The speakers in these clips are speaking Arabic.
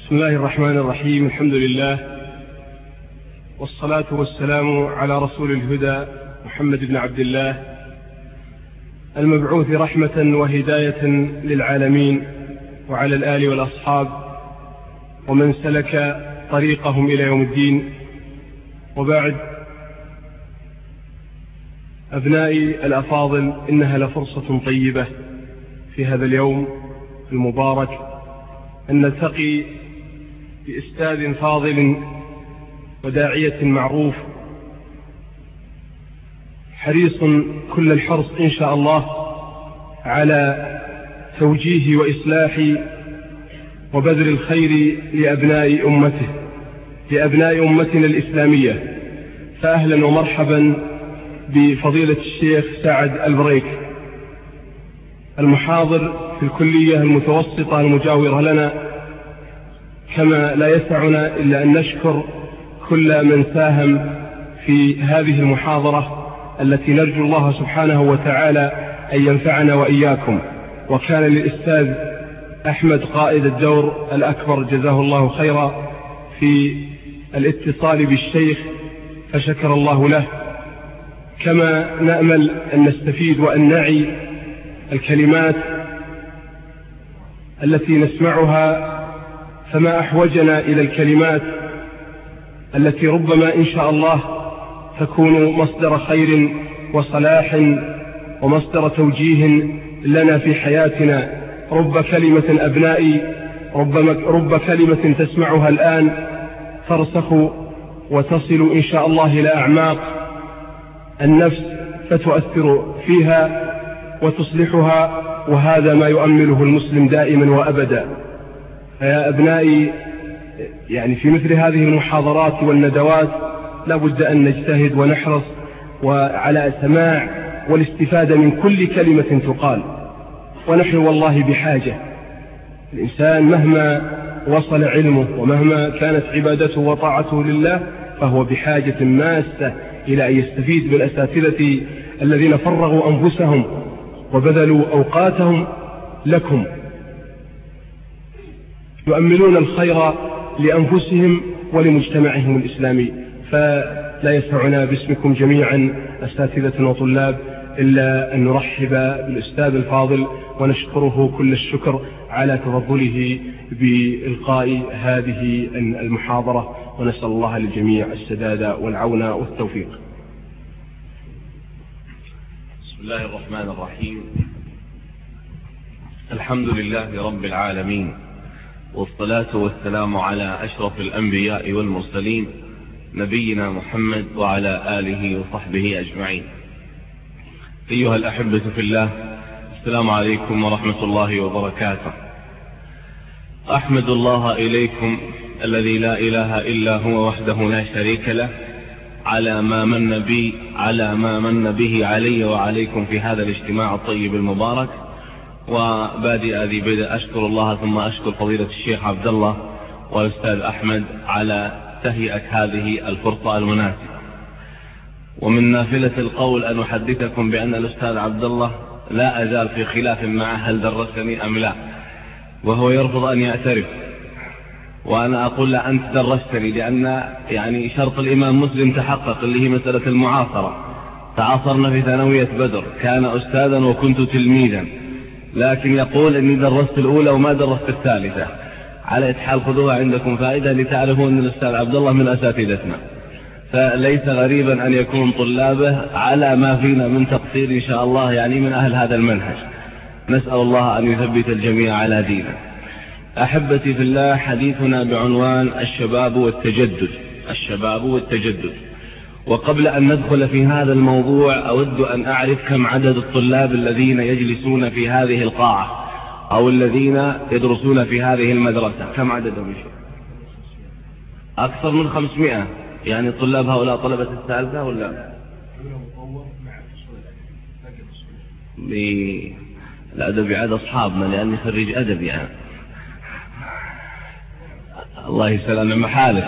بسم الله الرحمن الرحيم. الحمد لله والصلاة والسلام على رسول الهدى محمد بن عبد الله المبعوث رحمة وهداية للعالمين، وعلى الآل والأصحاب ومن سلك طريقهم إلى يوم الدين. وبعد، أبنائي الأفاضل، إنها لفرصة طيبة في هذا اليوم المبارك أن نلتقي بأستاذ فاضل وداعية معروف حريص كل الحرص إن شاء الله على توجيه وإصلاح وبذل الخير لأبناء أمته، لأبناء أمتنا الإسلامية. فأهلا ومرحبا بفضيلة الشيخ سعد البريك، المحاضر في الكلية المتوسطة المجاورة لنا. كما لا يسعنا إلا أن نشكر كل من ساهم في هذه المحاضرة التي نرجو الله سبحانه وتعالى أن ينفعنا وإياكم. وكان للأستاذ أحمد قائد الدور الأكبر جزاه الله خيرا في الاتصال بالشيخ، فشكر الله له. كما نأمل أن نستفيد وأن نعي الكلمات التي نسمعها، فما أحوجنا إلى الكلمات التي ربما إن شاء الله تكون مصدر خير وصلاح ومصدر توجيه لنا في حياتنا. رب كلمة أبنائي، رب كلمة تسمعها الآن ترسخ وتصل إن شاء الله إلى أعماق النفس فتؤثر فيها وتصلحها، وهذا ما يؤمله المسلم دائما وأبدا. فيا أبنائي، يعني في مثل هذه المحاضرات والندوات لا بد أن نجتهد ونحرص وعلى سماع والاستفادة من كل كلمة تقال. ونحن والله بحاجة، الإنسان مهما وصل علمه ومهما كانت عبادته وطاعته لله فهو بحاجة ماسة إلى أن يستفيد بالأساتذة الذين فرغوا أنفسهم وبذلوا أوقاتهم لكم، يؤملون الخير لأنفسهم ولمجتمعهم الإسلامي. فلا يسعنا باسمكم جميعا أساتذة وطلاب إلا أن نرحب بالأستاذ الفاضل ونشكره كل الشكر على تفضله بإلقاء هذه المحاضرة، ونسأل الله للجميع السداد والعون والتوفيق. بسم الله الرحمن الرحيم. الحمد لله رب العالمين، والصلاة والسلام على أشرف الأنبياء والمرسلين، نبينا محمد وعلى آله وصحبه أجمعين. أيها الأحبة في الله، السلام عليكم ورحمة الله وبركاته. أحمد الله إليكم الذي لا إله إلا هو وحده لا شريك له على ما من به علي وعليكم في هذا الاجتماع الطيب المبارك. وبادئ ذي بدء أشكر الله ثم أشكر فضيلة الشيخ عبد الله والأستاذ أحمد على تهيئة هذه الفرصة المناسبة. ومن نافلة القول أن أحدثكم بأن الأستاذ عبد الله لا أزال في خلاف معه هل درستني أم لا، وهو يرفض أن يعترف، وأنا أقول لا، أنت درستني، لأن يعني شرط الإمام مسلم تحقق، اللي هي مسألة المعاصرة. تعاصرنا في ثانوية بدر، كان أستاذا وكنت تلميذا، لكن يقول إني درست الأولى وما درست الثالثة. على إتحال خذوها عندكم فائدة لتعرفوا أن الأستاذ عبد الله من أساتذتنا، فليس غريبا أن يكون طلابه على ما فينا من تقصير إن شاء الله، يعني من أهل هذا المنهج. نسأل الله أن يثبت الجميع على دينه. أحبتي في الله، حديثنا بعنوان الشباب والتجدد. الشباب والتجدد. وقبل أن ندخل في هذا الموضوع أود أن أعرف كم عدد الطلاب الذين يجلسون في هذه القاعة أو الذين يدرسون في هذه المدرسة، كم عددهم؟ أكثر من 500. يعني طلاب هؤلاء طلبة الثالثة ولا بالأدب عاد أصحابنا، لأني خريج أدب يعني. الله يسلم محالف،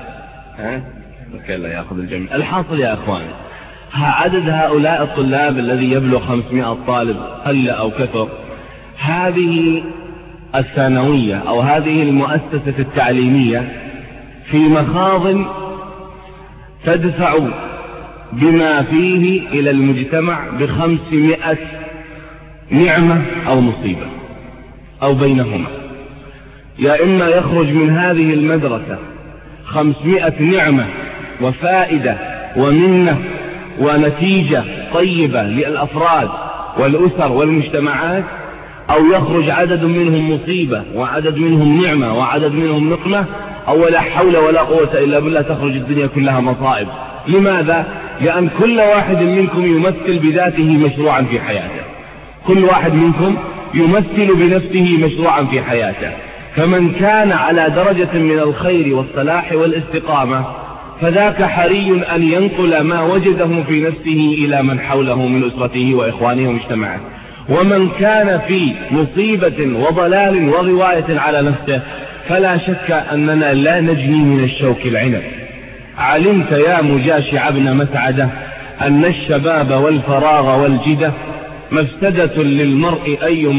لا يأخذ الجميع. الحاصل يا أخواني، عدد هؤلاء الطلاب الذي يبلغ 500 طالب قل أو كثر، هذه الثانوية أو هذه المؤسسة التعليمية في مخاض تدفع بما فيه إلى المجتمع ب500 نعمة أو مصيبة أو بينهما. يا إما يخرج من هذه المدرسة 500 نعمة وفائدة ومنة ونتيجة طيبة للأفراد والأسر والمجتمعات، أو يخرج عدد منهم مصيبة وعدد منهم نعمة وعدد منهم نقمة، أو لا حول ولا قوة إلا بالله تخرج الدنيا كلها مصائب. لماذا؟ لأن كل واحد منكم يمثل بذاته مشروعا في حياته، كل واحد منكم يمثل بنفسه مشروعا في حياته. فمن كان على درجة من الخير والصلاح والاستقامة فذاك حري أن ينقل ما وجده في نفسه إلى من حوله من أسرته وإخوانه ومجتمعه. ومن كان في مصيبة وضلال وغواية على نفسه فلا شك أننا لا نجني من الشوك العنب. علمت يا مجاشع ابن مسعدة أن الشباب والفراغ والجدة مفسدة للمرء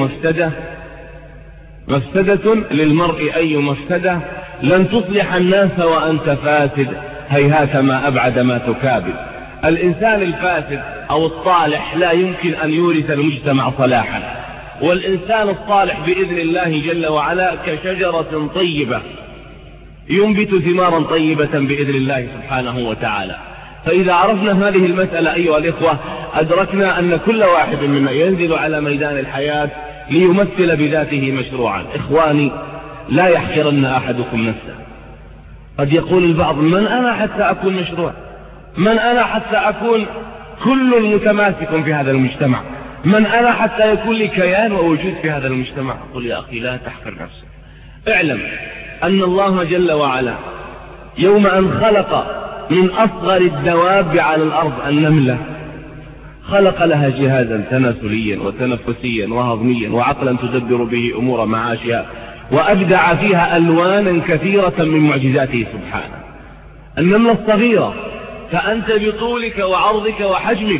أي مفسدة لن تصلح الناس وأنت فاسد، هيهات ما أبعد ما تكابد. الإنسان الفاسد أو الصالح لا يمكن أن يورث المجتمع صلاحا، والإنسان الصالح بإذن الله جل وعلا كشجرة طيبة ينبت ثمارا طيبة بإذن الله سبحانه وتعالى. فإذا عرفنا هذه المسألة أيها الإخوة أدركنا أن كل واحد منا ينزل على ميدان الحياة ليمثل بذاته مشروعا. إخواني، لا يحقرن أحدكم نفسه. قد يقول البعض: من أنا حتى أكون مشروع؟ من أنا حتى أكون كل متماسك في هذا المجتمع؟ من أنا حتى يكون لي كيان ووجود في هذا المجتمع؟ قل يا أخي لا تحقر نفسك. اعلم أن الله جل وعلا يوم أن خلق من أصغر الدواب على الأرض النملة خلق لها جهازا تناسليا وتنفسيا وهضميا وعقلا تدبر به أمور معاشها، وأبدع فيها ألوانا كثيرة من معجزاته سبحانه. النملة الصغيرة، فأنت بطولك وعرضك وحجمك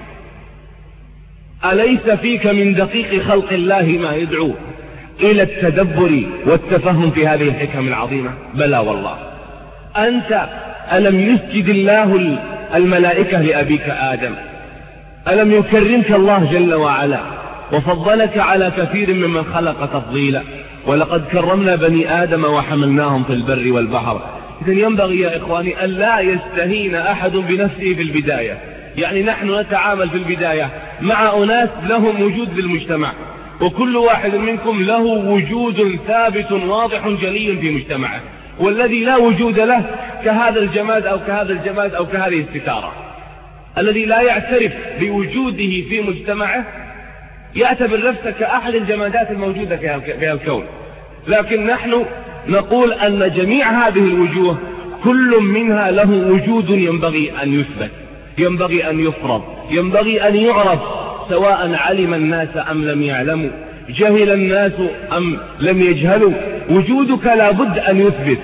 أليس فيك من دقيق خلق الله ما يدعو إلى التدبر والتفهم في هذه الحكم العظيمة؟ بلى والله. أنت ألم يسجد الله الملائكة لأبيك آدم؟ ألم يكرمك الله جل وعلا وفضلك على كثير ممن خلق تفضيلا؟ ولقد كرمنا بني آدم وحملناهم في البر والبحر. إذن ينبغي يا إخواني أن لا يستهين أحد بنفسه في البداية. يعني نحن نتعامل في البداية مع أناس لهم وجود في المجتمع، وكل واحد منكم له وجود ثابت واضح جلي في مجتمعه، والذي لا وجود له كهذا الجماد أو كهذا الجماد أو كهذه الستارة. الذي لا يعترف بوجوده في مجتمعه يعتبر نفسه كأحد الجمادات الموجودة في الكون. لكن نحن نقول أن جميع هذه الوجوه كل منها له وجود ينبغي أن يثبت، ينبغي أن يفرض، ينبغي أن يعرف، سواء علم الناس أم لم يعلموا، جهل الناس أم لم يجهلوا. وجودك لا بد أن يثبت.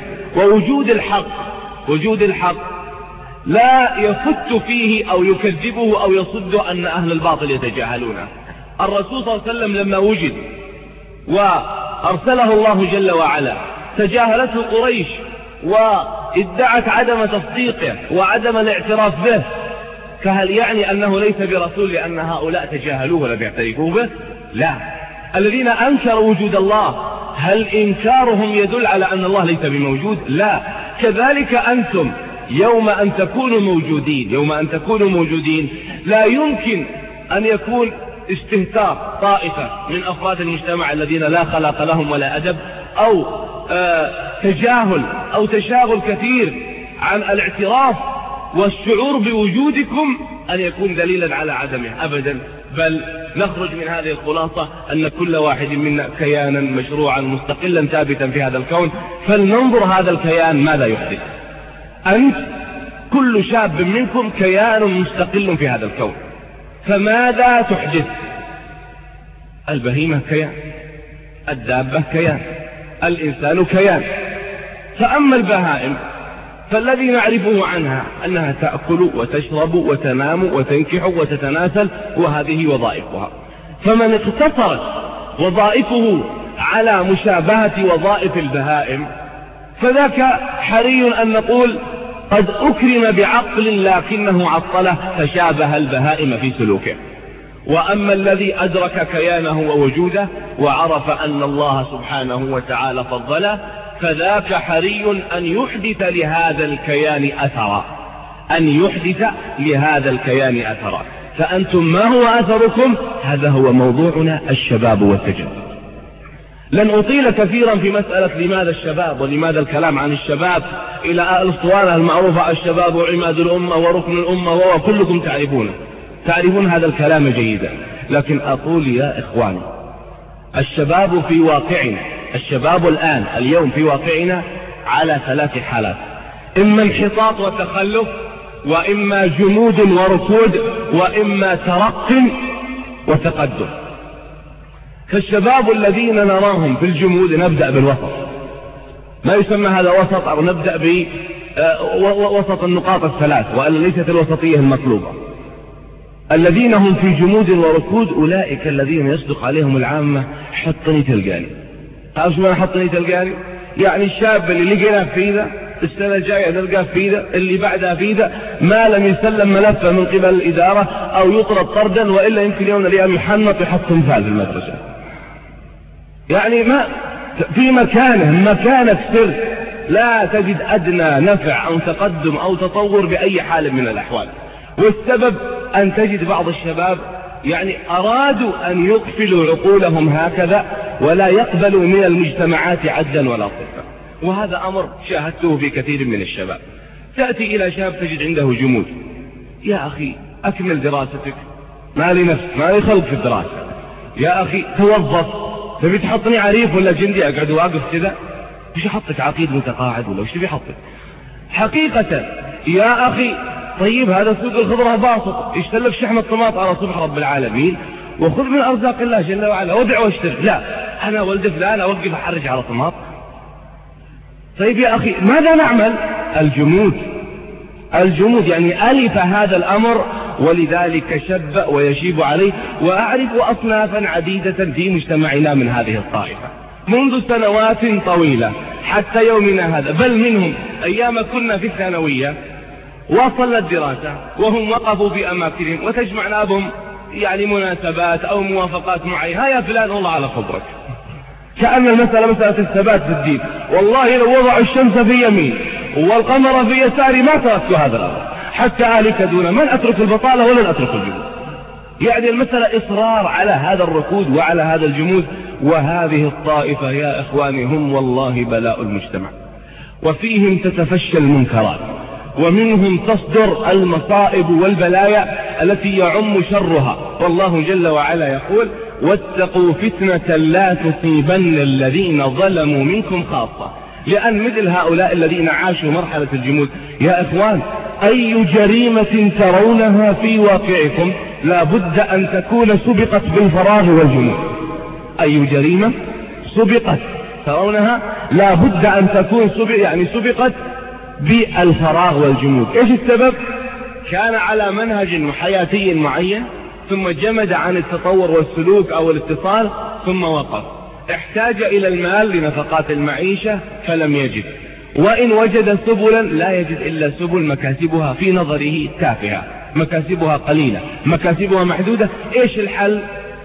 وجود الحق لا يفت فيه أو يكذبه أو يصد أن أهل الباطل يتجاهلونه. الرسول صلى الله عليه وسلم لما وجد وأرسله الله جل وعلا تجاهلته قريش وادعت عدم تصديقه وعدم الاعتراف به، فهل يعني أنه ليس برسول لأن هؤلاء تجاهلوه ولم يعترفوا به؟ لا. الذين أنكروا وجود الله هل إنكارهم يدل على أن الله ليس بموجود؟ لا. كذلك أنتم يوم أن تكونوا موجودين لا يمكن أن يكون استهتار طائفة من أفراد المجتمع الذين لا خلاق لهم ولا أدب، أو تجاهل أو تشاغل كثير عن الاعتراف والشعور بوجودكم أن يكون دليلا على عدمه أبدا. بل نخرج من هذه الخلاصة أن كل واحد منا كيانا مشروعا مستقلا ثابتا في هذا الكون. فلننظر هذا الكيان ماذا يحدث. أنت كل شاب منكم كيان مستقل في هذا الكون، فماذا تحدث؟ البهيمة كيان، الدابة كيان، الإنسان كيان. فأما البهائم فالذي نعرفه عنها أنها تأكل وتشرب وتنام وتنكح وتتناسل، وهذه وظائفها. فمن اقتصرت وظائفه على مشابهة وظائف البهائم فذاك حري أن نقول قد أكرم بعقل لكنه عطله فشابه البهائم في سلوكه. وأما الذي أدرك كيانه ووجوده وعرف أن الله سبحانه وتعالى فضله فذاك حري أن يحدث لهذا الكيان أثرا، أن يحدث لهذا الكيان أثرا. فأنتم ما هو أثركم؟ هذا هو موضوعنا، الشباب والتجدد. لن أطيل كثيرا في مسألة لماذا الشباب ولماذا الكلام عن الشباب إلى الأسطوانة المعروفة الشباب عماد الأمة وركن الأمة وكلكم تعرفون هذا الكلام جيدا. لكن أقول يا إخواني الشباب في واقعنا، الشباب الآن اليوم في واقعنا على 3 حالات: إما انحطاط وتخلف، وإما جمود وركود، وإما ترق وتقدم. فالشباب الذين نراهم في الجمود نبدأ بالوسط، ما يسمى هذا وسط، أو نبدأ بوسط النقاط الثلاث وأن ليست الوسطية المطلوبة. الذين هم في جمود وركود أولئك الذين يصدق عليهم العامة حطني تلقاني. تعرف شو معنى حطني تلقاني؟ يعني الشاب اللي لقيناه في ذا السنة الجاية نلقاه في ذا، اللي بعدها في ذا، ما لم يسلم ملفه من قبل الإدارة أو يطرد طردا، وإلا يمكن يوم الأيام يحنط ويحط تمثال في المدرسة. يعني ما في مكانك سر، لا تجد أدنى نفع أو تقدم أو تطور بأي حال من الأحوال. والسبب أن تجد بعض الشباب يعني أرادوا أن يقفلوا عقولهم هكذا ولا يقبلوا من المجتمعات عدلا ولا صفا. وهذا أمر شاهدته في كثير من الشباب. تأتي إلى شاب تجد عنده جمود. يا أخي أكمل دراستك، ما لي نفس، ما لي خلق في الدراسة. يا أخي توظف، تبي تحطني عريف ولا جندي أقعد واقف كذا؟ وش أحطك عقيد متقاعد ولا وش تبي أحطك؟ حقيقة يا أخي طيب هذا سوق الخضرة باسط، اشتري لك شحنة طماط على صبح رب العالمين وخذ من أرزاق الله جل وعلا وادع واشتري. لا أنا ولد فلان أوقف أحرج على طماط. طيب يا أخي ماذا نعمل؟ الجمود يعني ألف هذا الأمر، ولذلك شب ويشيب عليه. وأعرف أصنافا عديدة في مجتمعنا من هذه الطائفة منذ سنوات طويلة حتى يومنا هذا، بل منهم أيام كنا في الثانوية وصلنا الدراسة وهم وقفوا في أماكنهم وتجمعنا بهم يعني مناسبات أو موافقات معينة، يا فلان والله على خبرك، كأن المسألة مسألة الثبات في الدين. والله لو وضعوا الشمس في يمين والقمر في يساري ما تركت هذا الأمر حتى أهلك دون من أترك البطالة ولن أترك الجمود. يعني المسألة إصرار على هذا الركود وعلى هذا الجمود. وهذه الطائفة يا إخواني هم والله بلاء المجتمع، وفيهم تتفشى المنكرات، ومنهم تصدر المصائب والبلايا التي يعم شرها. والله جل وعلا يقول: واتقوا فتنة لا تصيبن الذين ظلموا منكم خاصة. لأن مثل هؤلاء الذين عاشوا مرحلة الجمود يا إخوان أي جريمة ترونها في واقعكم لا بد أن تكون سبقت بالفراغ والجمود. أي جريمة سبقت ترونها لا بد أن تكون سبقت بالفراغ والجمود. إيش السبب؟ كان على منهج حياتي معين ثم جمد عن التطور والسلوك أو الاتصال ثم وقف. احتاج إلى المال لنفقات المعيشة فلم يجد، وإن وجد سبلا لا يجد إلا سبل مكاسبها في نظره تافهة، مكاسبها قليلة، مكاسبها محدودة. إيش الحل؟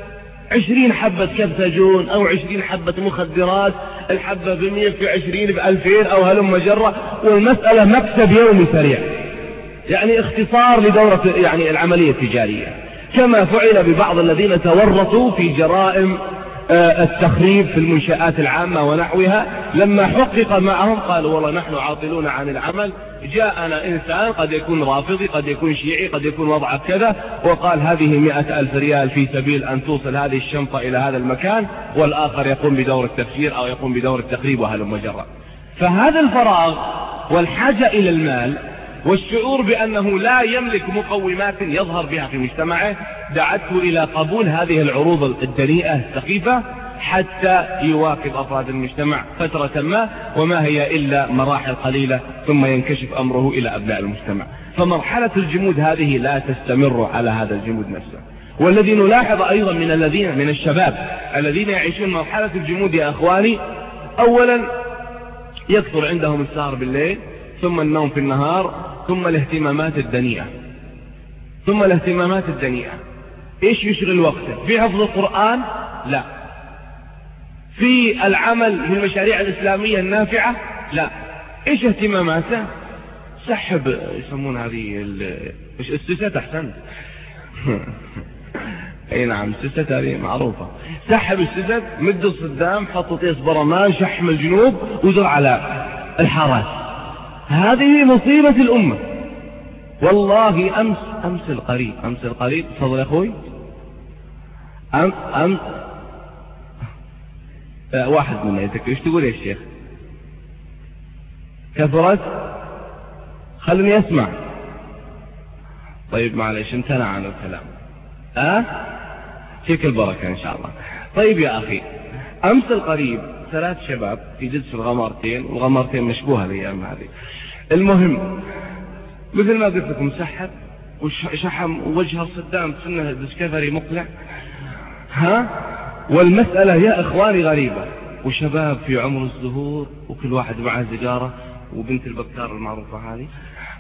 20 حبة كبتاجون أو 20 حبة مخدرات، الحبة ب100 في 20 ب2000 أو هلم جرة، والمسألة مكسب يومي سريع، يعني اختصار لدورة يعني العملية التجارية. كما فعل ببعض الذين تورطوا في جرائم التخريب في المنشآت العامة ونحوها، لما حقق معهم قالوا والله نحن عاطلون عن العمل، جاءنا إنسان قد يكون رافضي قد يكون شيعي قد يكون وضعه كذا وقال هذه 100,000 ريال في سبيل أن توصل هذه الشنطة إلى هذا المكان، والآخر يقوم بدور التفجير أو يقوم بدور التخريب وهلم جرا. فهذا الفراغ والحاجة إلى المال والشعور بأنه لا يملك مقومات يظهر بها في مجتمعه دعته إلى قبول هذه العروض الدنيئة السخيفة حتى يواكب أفراد المجتمع فترة ما، وما هي إلا مراحل قليلة ثم ينكشف أمره إلى أبناء المجتمع. فمرحلة الجمود هذه لا تستمر على هذا الجمود نفسه. والذي نلاحظ أيضا من الشباب الذين يعيشون مرحلة الجمود يا أخواني، أولا يكثر عندهم السهر بالليل، ثم النوم في النهار، ثم الاهتمامات الدنيئة. إيش يشغل وقته؟ في حفظ القرآن؟ لا. في العمل في المشاريع الإسلامية النافعة؟ لا. إيش اهتماماته؟ سحب، يسمون هذه السيسات، أحسنت. اي نعم، السيسات هذه معروفة. سحب السيسات، مد الصدام، حط طيس برمان، شحم الجنوب، وزر على الحارات. هذه مصيبة الأمة والله. أمس القريب تفضل يا أخوي. أمس واحد منا يتكلم. ايش تقول يا الشيخ؟ كثرت، خلني أسمع. طيب معلش، امتنع عن الكلام. فيك البركة إن شاء الله. طيب يا أخي، أمس القريب 3 شباب في جلسة الغمارتين، والغمارتين مشبوهة الأيام هذه. المهم مثل ما قلت لكم، سحب وشحم وجه الصدام سنة ديسكفري مقلع. والمسألة يا إخواني غريبة، وشباب في عمر الزهور، وكل واحد معه سيجارة، وبنت البكار المعروفة هذه.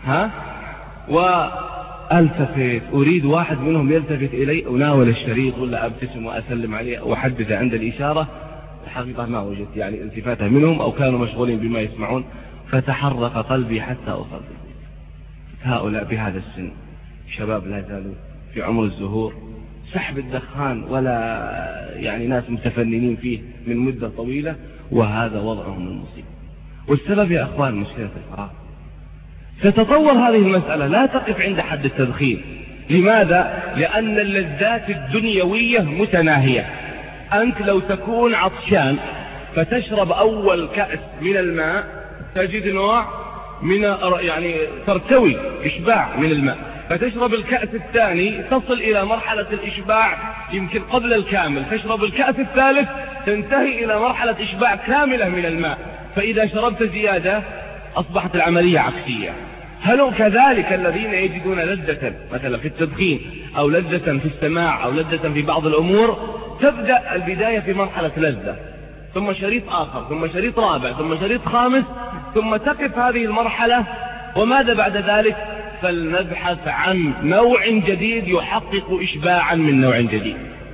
والتفت، أريد واحد منهم يلتفت إلي، أناول الشريط ولا أبتسم وأسلم عليه وأحدث عند الإشارة. الحقيقة ما وجدت يعني التفاتة منهم، أو كانوا مشغولين بما يسمعون. فتحرق قلبي حتى أصلي. هؤلاء بهذا السن شباب لا زالوا في عمر الزهور، سحب الدخان ولا يعني ناس متفننين فيه من مدة طويلة، وهذا وضعهم المصيبة. والسبب يا أخوان مشكلة الفراغ. ستتطور هذه المسألة، لا تقف عند حد التدخين. لماذا؟ لأن اللذات الدنيوية متناهية. أنت لو تكون عطشان فتشرب أول كأس من الماء، تجد نوع من يعني ترتوي إشباع من الماء، فتشرب الكأس الثاني تصل إلى مرحلة الإشباع يمكن قبل الكامل، تشرب الكأس الثالث تنتهي إلى مرحلة إشباع كاملة من الماء. فإذا شربت زيادة أصبحت العملية عكسية. هل كذلك الذين يجدون لذة مثلا في التدخين، أو لذة في السماع، أو لذة في بعض الأمور، تبدأ البداية في مرحلة لذة، ثم شريط آخر، ثم شريط رابع، ثم شريط خامس، ثم تقف هذه المرحلة. وماذا بعد ذلك؟ فلنبحث عن نوع جديد يحقق إشباعا من نوع جديد.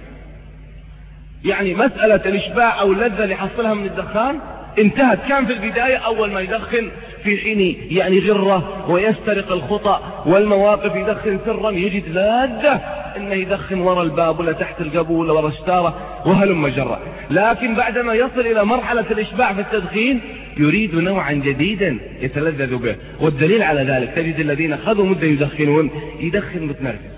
يعني مسألة الإشباع أو اللذة اللي حصلها من الدخان انتهت. كان في البداية أول ما يدخن في حين يعني غرة ويسترق الخطأ والمواقف، يدخن سرا، يجد لذة انه يدخن وراء الباب ولا تحت القبو ولا وراء الستارة وهلم جرا. لكن بعدما يصل إلى مرحلة الإشباع في التدخين يريد نوعا جديدا يتلذذ به. والدليل على ذلك تجد الذين خذوا مدة يدخنون يدخن متنرفز.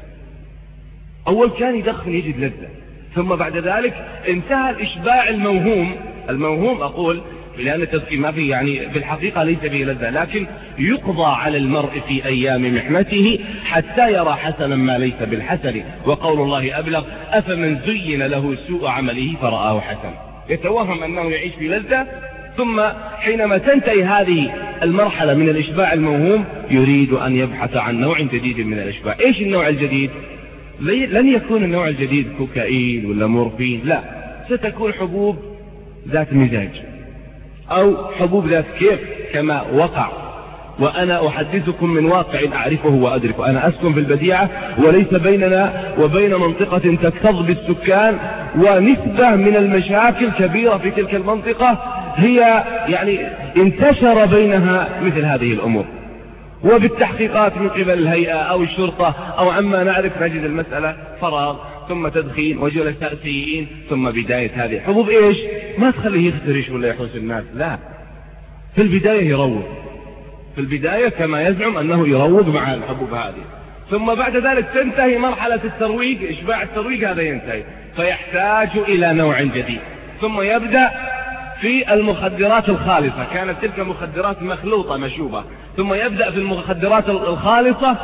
أول كان يدخن يجد لذة، ثم بعد ذلك انتهى الإشباع الموهوم أقول، لأن التدخين ما فيه يعني في الحقيقة ليس فيه لذة، لكن يقضى على المرء في أيام محنته حتى يرى حسنا ما ليس بالحسن. وقول الله أبلغ: أفمن زين له سوء عمله فرآه حسنا. يتوهم أنه يعيش في لذة، ثم حينما تنتهي هذه المرحلة من الإشباع الموهوم يريد أن يبحث عن نوع جديد من الإشباع. إيش النوع الجديد؟ لن يكون النوع الجديد كوكايين ولا مورفين، لا، ستكون حبوب ذات مزاج أو حبوب ذات كيف كما وقع. وأنا أحدثكم من واقع أعرفه وأدركه. أنا أسكن في البديعة، وليس بيننا وبين منطقة تكتظ بالسكان، ونسبة من المشاكل كبيرة في تلك المنطقة هي يعني انتشر بينها مثل هذه الأمور. وبالتحقيقات من قبل الهيئة أو الشرطة أو عما نعرف نجد المسألة فراغ، ثم تدخين وجلساء سيئين، ثم بداية هذه حبوب. إيش؟ ما تخليه يخترش ولا يحوس الناس، لا، في البداية يروج، في البداية كما يزعم أنه يروج مع الحبوب هذه، ثم بعد ذلك تنتهي مرحلة الترويج، إشباع الترويج هذا ينتهي، فيحتاج إلى نوع جديد. ثم يبدأ في المخدرات الخالصة، كانت تلك مخدرات مخلوطة مشوبة، ثم يبدأ في المخدرات الخالصة،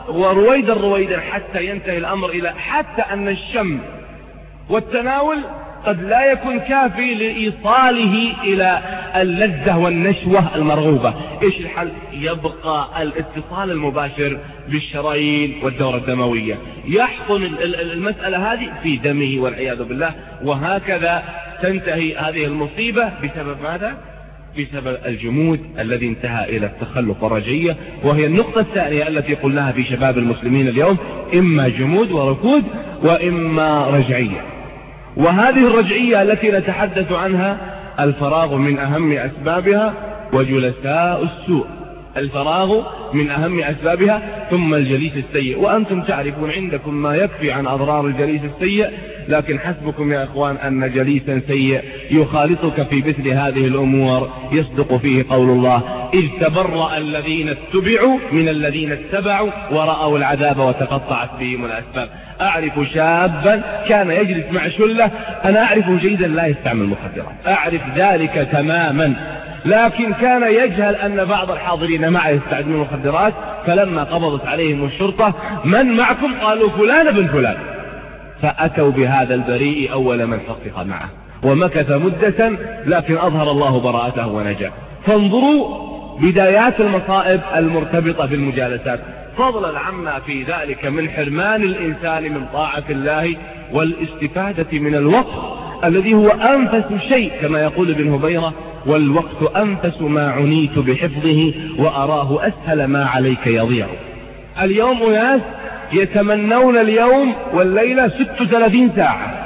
ورويدا حتى ينتهي الأمر إلى حتى أن الشم والتناول قد لا يكون كافي لإيصاله إلى اللذة والنشوة المرغوبة. إيش الحل؟ يبقى الاتصال المباشر بالشرايين والدورة الدموية، يحقن المسألة هذه في دمه والعياذ بالله، وهكذا تنتهي هذه المصيبة بسبب ماذا؟ بسبب الجمود الذي انتهى إلى التخلف والرجعية، وهي النقطة الثانية التي قلناها في شباب المسلمين اليوم: إما جمود وركود وإما رجعية. وهذه الرجعية التي نتحدث عنها الفراغ من أهم أسبابها وجلساء السوء. الفراغ من أهم أسبابها، ثم الجليس السيء. وأنتم تعرفون عندكم ما يكفي عن أضرار الجليس السيء، لكن حسبكم يا إخوان أن جليسا سيء يخالطك في مثل هذه الأمور يصدق فيه قول الله: إذ تبرأ الذين اتبعوا من الذين اتبعوا ورأوا العذاب وتقطعت بهم الأسباب. أعرف شابا كان يجلس مع شلة، أنا أعرفه جيدا لا يستعمل مخدرات، أعرف ذلك تماما، لكن كان يجهل أن بعض الحاضرين معه يستعملون مخدرات. فلما قبضت عليهم الشرطة: من معكم؟ قالوا فلان بن فلان. فأتوا بهذا البريء أول من حقق معه، ومكث مدة، لكن أظهر الله براءته ونجا. فانظروا بدايات المصائب المرتبطة بالمجالسات، فضلا عما في ذلك من حرمان الإنسان من طاعة الله والاستفادة من الوقت الذي هو أنفس شيء، كما يقول ابن هبيرة: والوقت أنفس ما عنيت بحفظه وأراه أسهل ما عليك يضيع. اليوم أناس يتمنون اليوم والليلة 36 ساعة،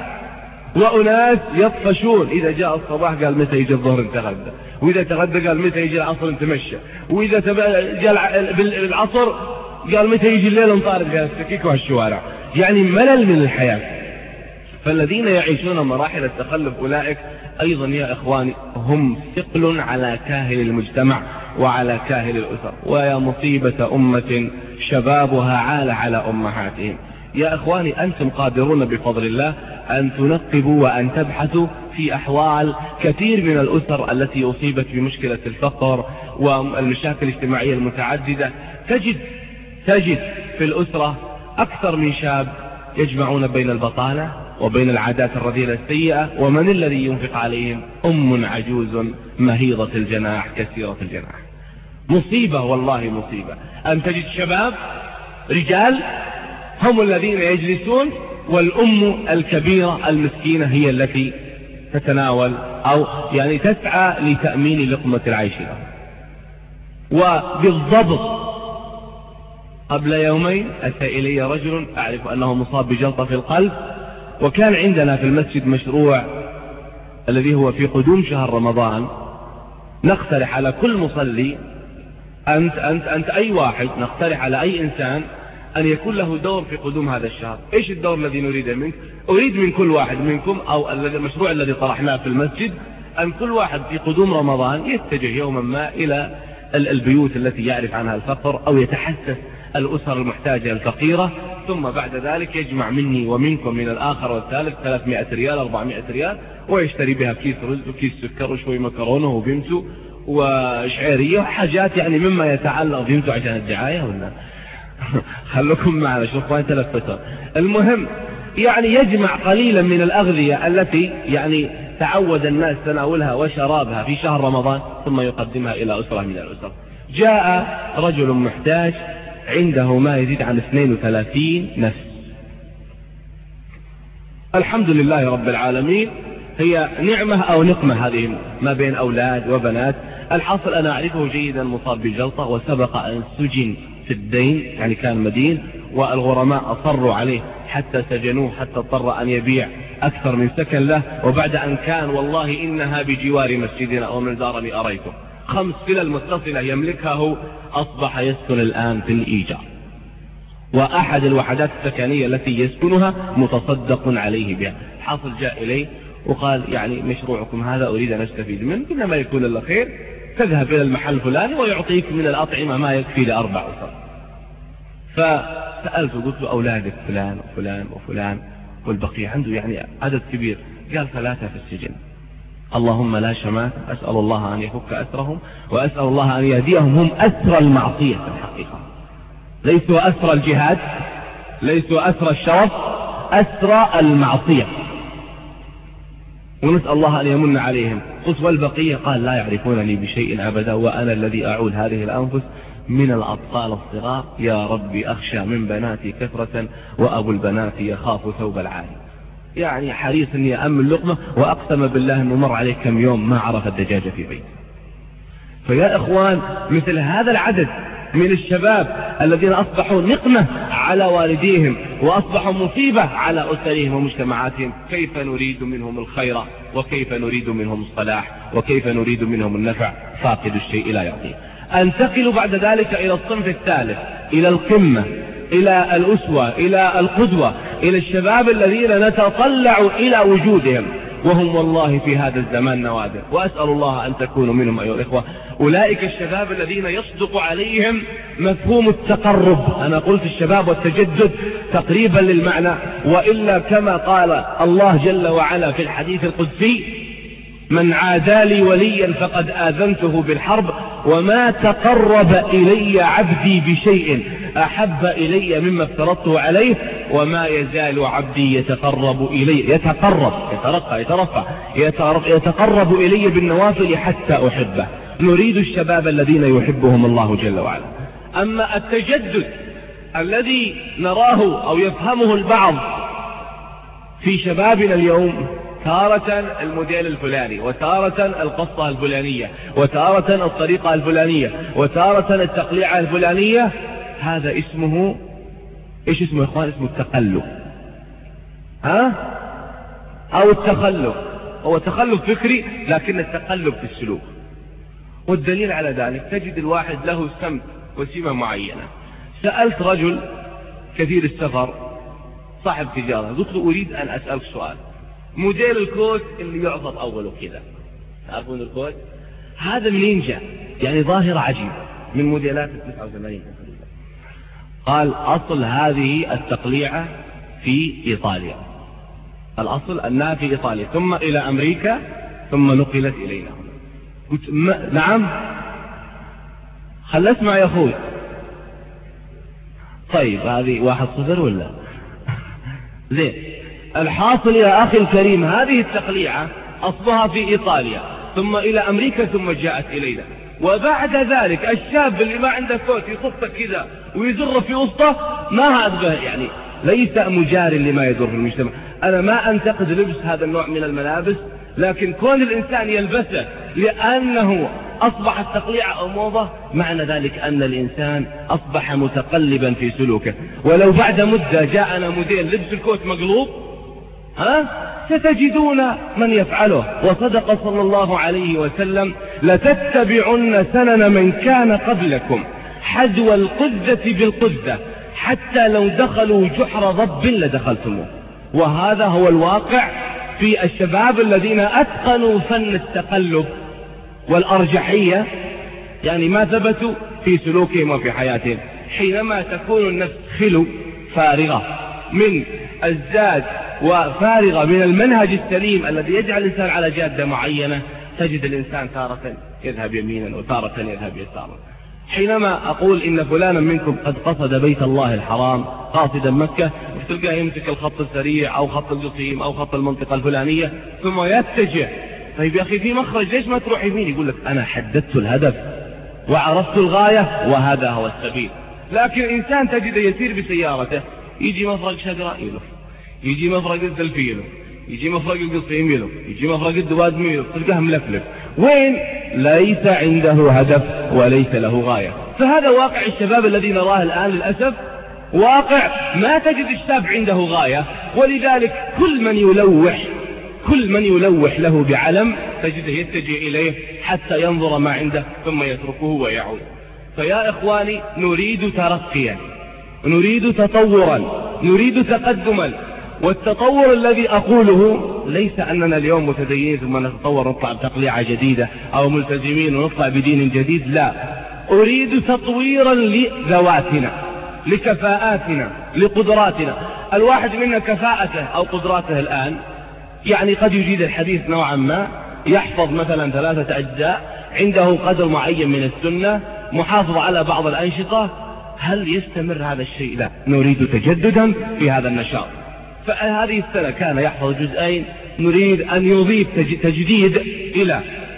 وأناس يطفشون إذا جاء الصباح قال متى يجي الظهر نتغدى، وإذا تغدى قال متى يجي العصر نتمشى، وإذا جاء بالعصر قال متى يجي الليل نطارد في السكيك والشوارع. يعني ملل من الحياة. فالذين يعيشون مراحل التخلف أولئك أيضا يا إخواني هم ثقل على كاهل المجتمع وعلى كاهل الأسر. ويا مصيبة أمة شبابها عال على أمهاتهم. يا إخواني أنتم قادرون بفضل الله أن تنقبوا وأن تبحثوا في أحوال كثير من الأسر التي أصيبت بمشكلة الفقر والمشاكل الاجتماعية المتعددة. تجد في الأسرة أكثر من شاب يجمعون بين البطالة وبين العادات الرذيلة السيئة، ومن الذي ينفق عليهم؟ أم عجوز مهيضة الجناح كثيرة الجناح. مصيبة والله مصيبة أن تجد شباب رجال هم الذين يجلسون، والأم الكبيرة المسكينة هي التي تتناول أو يعني تسعى لتأمين لقمة العيش له. وبالضبط قبل يومين أتى إلي رجل أعرف أنه مصاب بجلطة في القلب، وكان عندنا في المسجد مشروع الذي هو في قدوم شهر رمضان نقترح على كل مصلي، أنت أي واحد، نقترح على أي إنسان أن يكون له دور في قدوم هذا الشهر. إيش الدور الذي نريده منك؟ أريد من كل واحد منكم، أو المشروع الذي طرحناه في المسجد، أن كل واحد في قدوم رمضان يتجه يوما ما إلى البيوت التي يعرف عنها الفقر أو يتحسس الأسر المحتاجة الفقيرة، ثم بعد ذلك يجمع مني ومنكم من الآخر والثالث 300 ريال 400 ريال، ويشتري بها كيس رز وكيس سكر وشوي مكرونة وبيمتو وشعيرية وحاجات يعني مما يتعلق بيمتو عشان الدعاية ولا خلوكم معنا شوفوا انت لفتر. المهم يعني يجمع قليلا من الأغذية التي يعني تعود الناس تناولها وشرابها في شهر رمضان، ثم يقدمها إلى أسرة من الأسر. جاء رجل محتاج عنده ما يزيد عن 32 نفس. الحمد لله رب العالمين، هي نعمة أو نقمة هذه ما بين أولاد وبنات. الحاصل أنا أعرفه جيدا مصاب بجلطة، وسبق أن سجن في الدين، يعني كان مدين، والغرماء أصروا عليه حتى سجنوه، حتى اضطر أن يبيع أكثر من سكن له. وبعد أن كان والله إنها بجوار مسجدنا ومن زارني أريته 5 فلل متصلة يملكها هو، أصبح يسكن الآن في الإيجار، وأحد الوحدات السكنية التي يسكنها متصدق عليه بها. حاصل جاء إليه وقال يعني مشروعكم هذا أريد أن أستفيد منه، إنما يكون الله خير، تذهب إلى المحل الفلاني ويعطيك من الأطعمة ما يكفي ل4 أسر. فسألته قلت له أولادك فلان وفلان وفلان والبقية عنده يعني عدد كبير. قال 3 في السجن. اللهم لا شمات، أسأل الله أن يفك أسرهم، وأسأل الله أن يهديهم. هم أسرى المعصية في الحقيقة، ليسوا أسرى الجهاد، ليسوا أسرى الشرف، أسرى المعصية. ونسأل الله أن يمن عليهم. قلت والبقية؟ قال لا يعرفونني بشيء أبدا، وأنا الذي أعول هذه الأنفس من الأطفال الصغار. يا ربي أخشى من بناتي كثرة وأبو البنات يخاف ثوب العالي. يعني حريص أن يأمن لقمة، وأقسم بالله أنه مر عليه كم يوم ما عرف الدجاجة في بيته. فيا إخوان، مثل هذا العدد من الشباب الذين أصبحوا نقمة على والديهم وأصبحوا مصيبة على أسرهم ومجتمعاتهم، كيف نريد منهم الخير وكيف نريد منهم الصلاح وكيف نريد منهم النفع؟ فاقد الشيء لا يعطيه. أنتقل بعد ذلك إلى الصنف الثالث، إلى القمة، إلى الأسوة، إلى القدوة، إلى الشباب الذين نتطلع إلى وجودهم، وهم والله في هذا الزمان نوادر، وأسأل الله أن تكونوا منهم أيها الإخوة. أولئك الشباب الذين يصدق عليهم مفهوم التقرب. أنا قلت الشباب والتجدد تقريبا للمعنى، وإلا كما قال الله جل وعلا في الحديث القدسي: من عادى لي وليا فقد آذنته بالحرب، وما تقرب إلي عبدي بشيء أحب إلي مما افترضته عليه، وما يزال عبدي يتقرب إلي، يتقرب إلي بالنوافل حتى أحبه. نريد الشباب الذين يحبهم الله جل وعلا. أما التجدد الذي نراه أو يفهمه البعض في شبابنا اليوم، تارة الموديل الفلاني، وتارة القصة الفلانية، وتارة الطريقة الفلانية، وتارة التقليعة الفلانية، هذا اسمه ايش اسمه يا اخوان؟ اسمه التقلب، او التخلف. هو تخلف فكري لكن التقلب في السلوك. والدليل على ذلك تجد الواحد له سمت وسمة معينة. سألت رجل كثير السفر صاحب تجارة، قلت له أريد أن أسألك سؤال، موديل الكوت اللي يعضب أوله كذا، تعرفون الكوت هذا منين جاء؟ يعني ظاهرة عجيبة من موديلات 89. قال أصل هذه التقليعة في إيطاليا، الأصل أنها في إيطاليا، ثم إلى أمريكا، ثم نقلت إلينا. قلت نعم، خل اسمع يا أخوي. طيب هذه 1-0 ولا زين؟ الحاصل يا أخي الكريم، هذه التقليعة أصلها في إيطاليا، ثم إلى أمريكا، ثم جاءت إلينا. وبعد ذلك الشاب اللي ما عنده كوت يصفك كذا ويزر في وسطه، ما هذا يعني ليس مجار لما يدور في المجتمع. أنا ما أنتقد لبس هذا النوع من الملابس، لكن كون الإنسان يلبسه لأنه أصبح التقليع أو موضة، معنى ذلك أن الإنسان أصبح متقلبا في سلوكه. ولو بعد مدة جاءنا موديل لبس الكوت مقلوب، ستجدون من يفعله. وصدق صلى الله عليه وسلم: لتتبعن سنن من كان قبلكم حذو القذة بالقذة، حتى لو دخلوا جحر ضب لدخلتموه. وهذا هو الواقع في الشباب الذين أتقنوا فن التقلب والأرجحية، يعني ما ثبتوا في سلوكهم وفي حياتهم. حينما تكون النفس خلو فارغة من الزاد وفارغة من المنهج السليم الذي يجعل الإنسان على جادة معينة، تجد الإنسان تارة يذهب يمينا وتارة يذهب يسارا. حينما أقول إن فلانا منكم قد قصد بيت الله الحرام قاصدا مكة، تلقاه يمسك الخط السريع أو خط القصيم أو خط المنطقة الفلانية ثم يتجه. طيب يا أخي في مخرج، ليش ما تروح يمين؟ يقول لك أنا حددت الهدف وعرفت الغاية وهذا هو السبيل. لكن إنسان تجد يسير بسيارته، يجي مفرق شجرة يلف، يجي مفرق الدلفي يلف، يجي مفرق القصيم يلف، يجي مفرق الدوادم يلف، تلقاه ملفلف. وين؟ ليس عنده هدف وليس له غاية. فهذا واقع الشباب الذي نراه الآن للأسف، واقع ما تجد الشاب عنده غاية. ولذلك كل من يلوح له بعلم تجده يتجه إليه حتى ينظر ما عنده ثم يتركه ويعود. فيا إخواني، نريد ترقيا، نريد تطورا، نريد تقدما. والتطور الذي أقوله ليس أننا اليوم متدينين ثم نتطور نطلع بتقليعة جديدة أو ملتزمين ونطلع بدين جديد، لا، أريد تطويرا لذواتنا، لكفاءاتنا، لقدراتنا. الواحد منا كفاءته أو قدراته الآن يعني قد يجيد الحديث نوعا ما، يحفظ مثلا 3 أجزاء، عنده قدر معين من السنة، محافظ على بعض الأنشطة. هل يستمر هذا الشيء؟ لا، نريد تجددا في هذا النشاط. فهذه السنة كان يحفظ 2 نريد أن يضيف تجديد إلى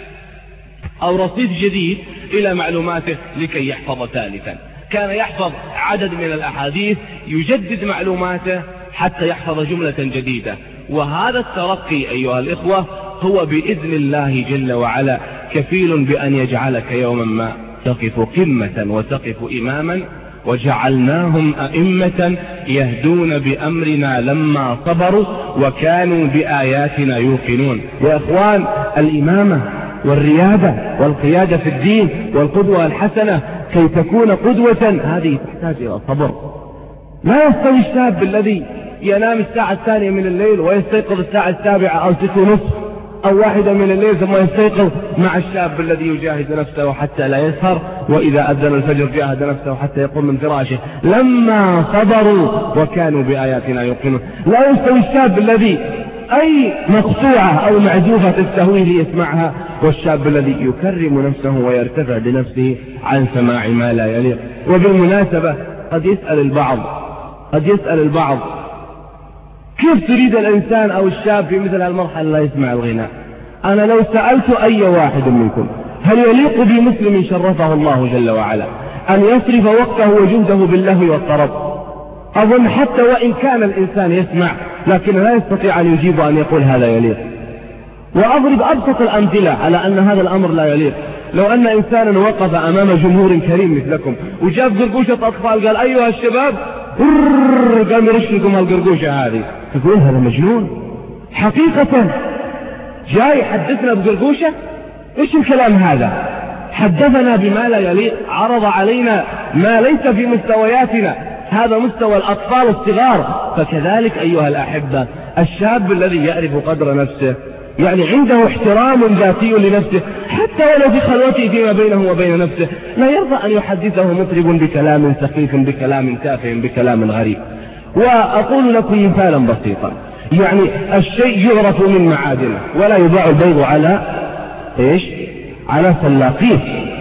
أو رصيد جديد إلى معلوماته لكي يحفظ ثالثا. كان يحفظ عدد من الأحاديث يجدد معلوماته حتى يحفظ جملة جديدة. وهذا الترقي أيها الإخوة هو بإذن الله جل وعلا كفيل بأن يجعلك يوما ما تقف قمة وتقف إماما. وجعلناهم أئمة يهدون بأمرنا لما صبروا وكانوا بآياتنا يوقنون. يا إخوان، الإمامة والريادة والقيادة في الدين والقدوة الحسنة كي تكون قدوة هذه تحتاج إلى صبر. لا يستوي الشاب الذي ينام الساعة 2 من الليل ويستيقظ الساعة 7 أو 6:30 أو 1 من الليل ثم يستيقظ مع الشاب الذي يجاهد نفسه حتى لا يسهر، وإذا أذن الفجر جاهد نفسه حتى يقوم من فراشه لما صبروا وكانوا بآياتنا يوقنون. لا يستوي الشاب الذي أي مقطوعة أو معزوفة تستهويه ليسمعها، والشاب الذي يكرم نفسه ويرتفع بنفسه عن سماع ما لا يليق. وبالمناسبة قد يسأل البعض كيف تريد الإنسان أو الشاب في مثل المرحلة لا يسمع الغناء؟ أنا لو سألت أي واحد منكم هل يليق بمسلم شرفه الله جل وعلا أن يصرف وقته وجهده باللهو والطرب؟ أظن حتى وإن كان الإنسان يسمع لكن لا يستطيع أن يجيب أن يقول هذا يليق. وأضرب أبسط الأمثلة على أن هذا الأمر لا يليق. لو أن إنسانا وقف أمام جمهور كريم مثلكم وجاب قرقوشة أطفال قال أيها الشباب قام يرشكم هالقرقوشة هذه، تقول هذا مجنون. حقيقة جاي حدثنا بقرقوشة؟ إيش الكلام هذا؟ حدثنا بما لا يليق، عرض علينا ما ليس في مستوياتنا، هذا مستوى الأطفال الصغار. فكذلك أيها الأحبة الشاب الذي يعرف قدر نفسه يعني عنده احترام ذاتي لنفسه حتى ولو في خلوته فيما بينه وبين نفسه، لا يرضى أن يحدثه مطرب بكلام سخيف بكلام تافه بكلام غريب. وأقول لكم مثالا بسيطا، يعني الشيء يعرف من معادنه ولا يباع البيض على إيش؟ على سلاقيه.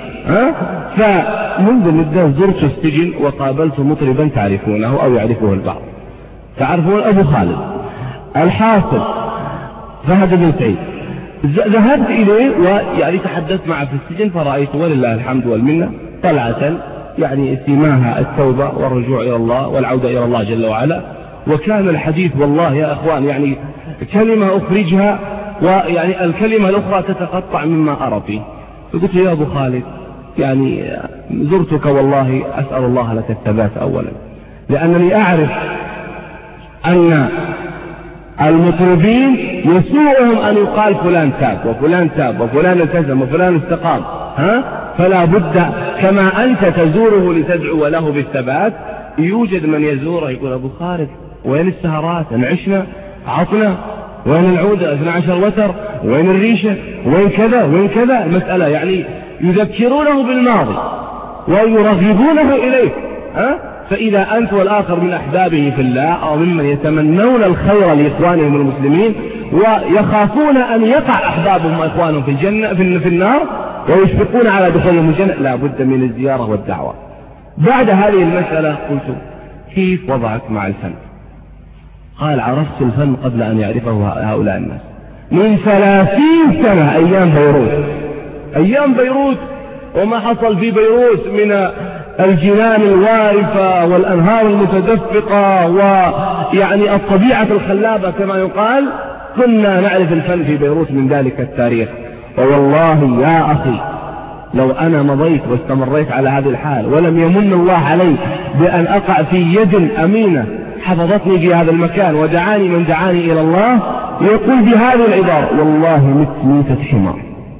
فمنذ مدة زرت السجن وقابلت مطربا تعرفونه أو يعرفه البعض، تعرفون أبو خالد الحاصل فهد بن سعيد. ذهبت إليه ويعني تحدثت معه في السجن فرأيت ولله الحمد والمنة طلعة يعني سماها التوبة والرجوع إلى الله والعودة إلى الله جل وعلا. وكان الحديث والله يا أخوان يعني كلمة أخرجها ويعني الكلمة الأخرى تتقطع مما أرى فيه. فقلت يا أبو خالد يعني زرتك والله أسأل الله لك الثبات أولا، لأنني أعرف أن المطربين يسوءهم أن يقال فلان تاب وفلان تاب وفلان التزم وفلان استقام، فلا بد كما أنت تزوره لتدعو له بالثبات يوجد من يزوره يقول أبو خالد وين السهرات نعشنا عطنا، وين العودة 12 وتر، وين الريشة، وين كذا وين كذا. المسألة يعني يذكرونه بالماضي ويرغبونه إليه. فإذا أنت والآخر من أحبابه في الله أو ممن يتمنون الخير لإخوانهم المسلمين ويخافون أن يقع أحبابهم وإخوانهم في الجنة في النار ويشفقون على دخولهم الجنة، لا بد من الزيارة والدعوة. بعد هذه المسألة قلت كيف وضعك مع الفن؟ قال عرفت الفن قبل أن يعرفه هؤلاء الناس من 30 سنة أيام بيروت وما حصل في بيروت من الجنان الوارفة والأنهار المتدفقة ويعني الطبيعة الخلابة كما يقال، كنا نعرف الفن في بيروت من ذلك التاريخ. ووالله يا أخي لو أنا مضيت واستمريت على هذه الحال ولم يمن الله علي بأن أقع في يد أمينة حفظتني في هذا المكان ودعاني من دعاني إلى الله يقول بهذه العبارة والله مت ميتة حمار.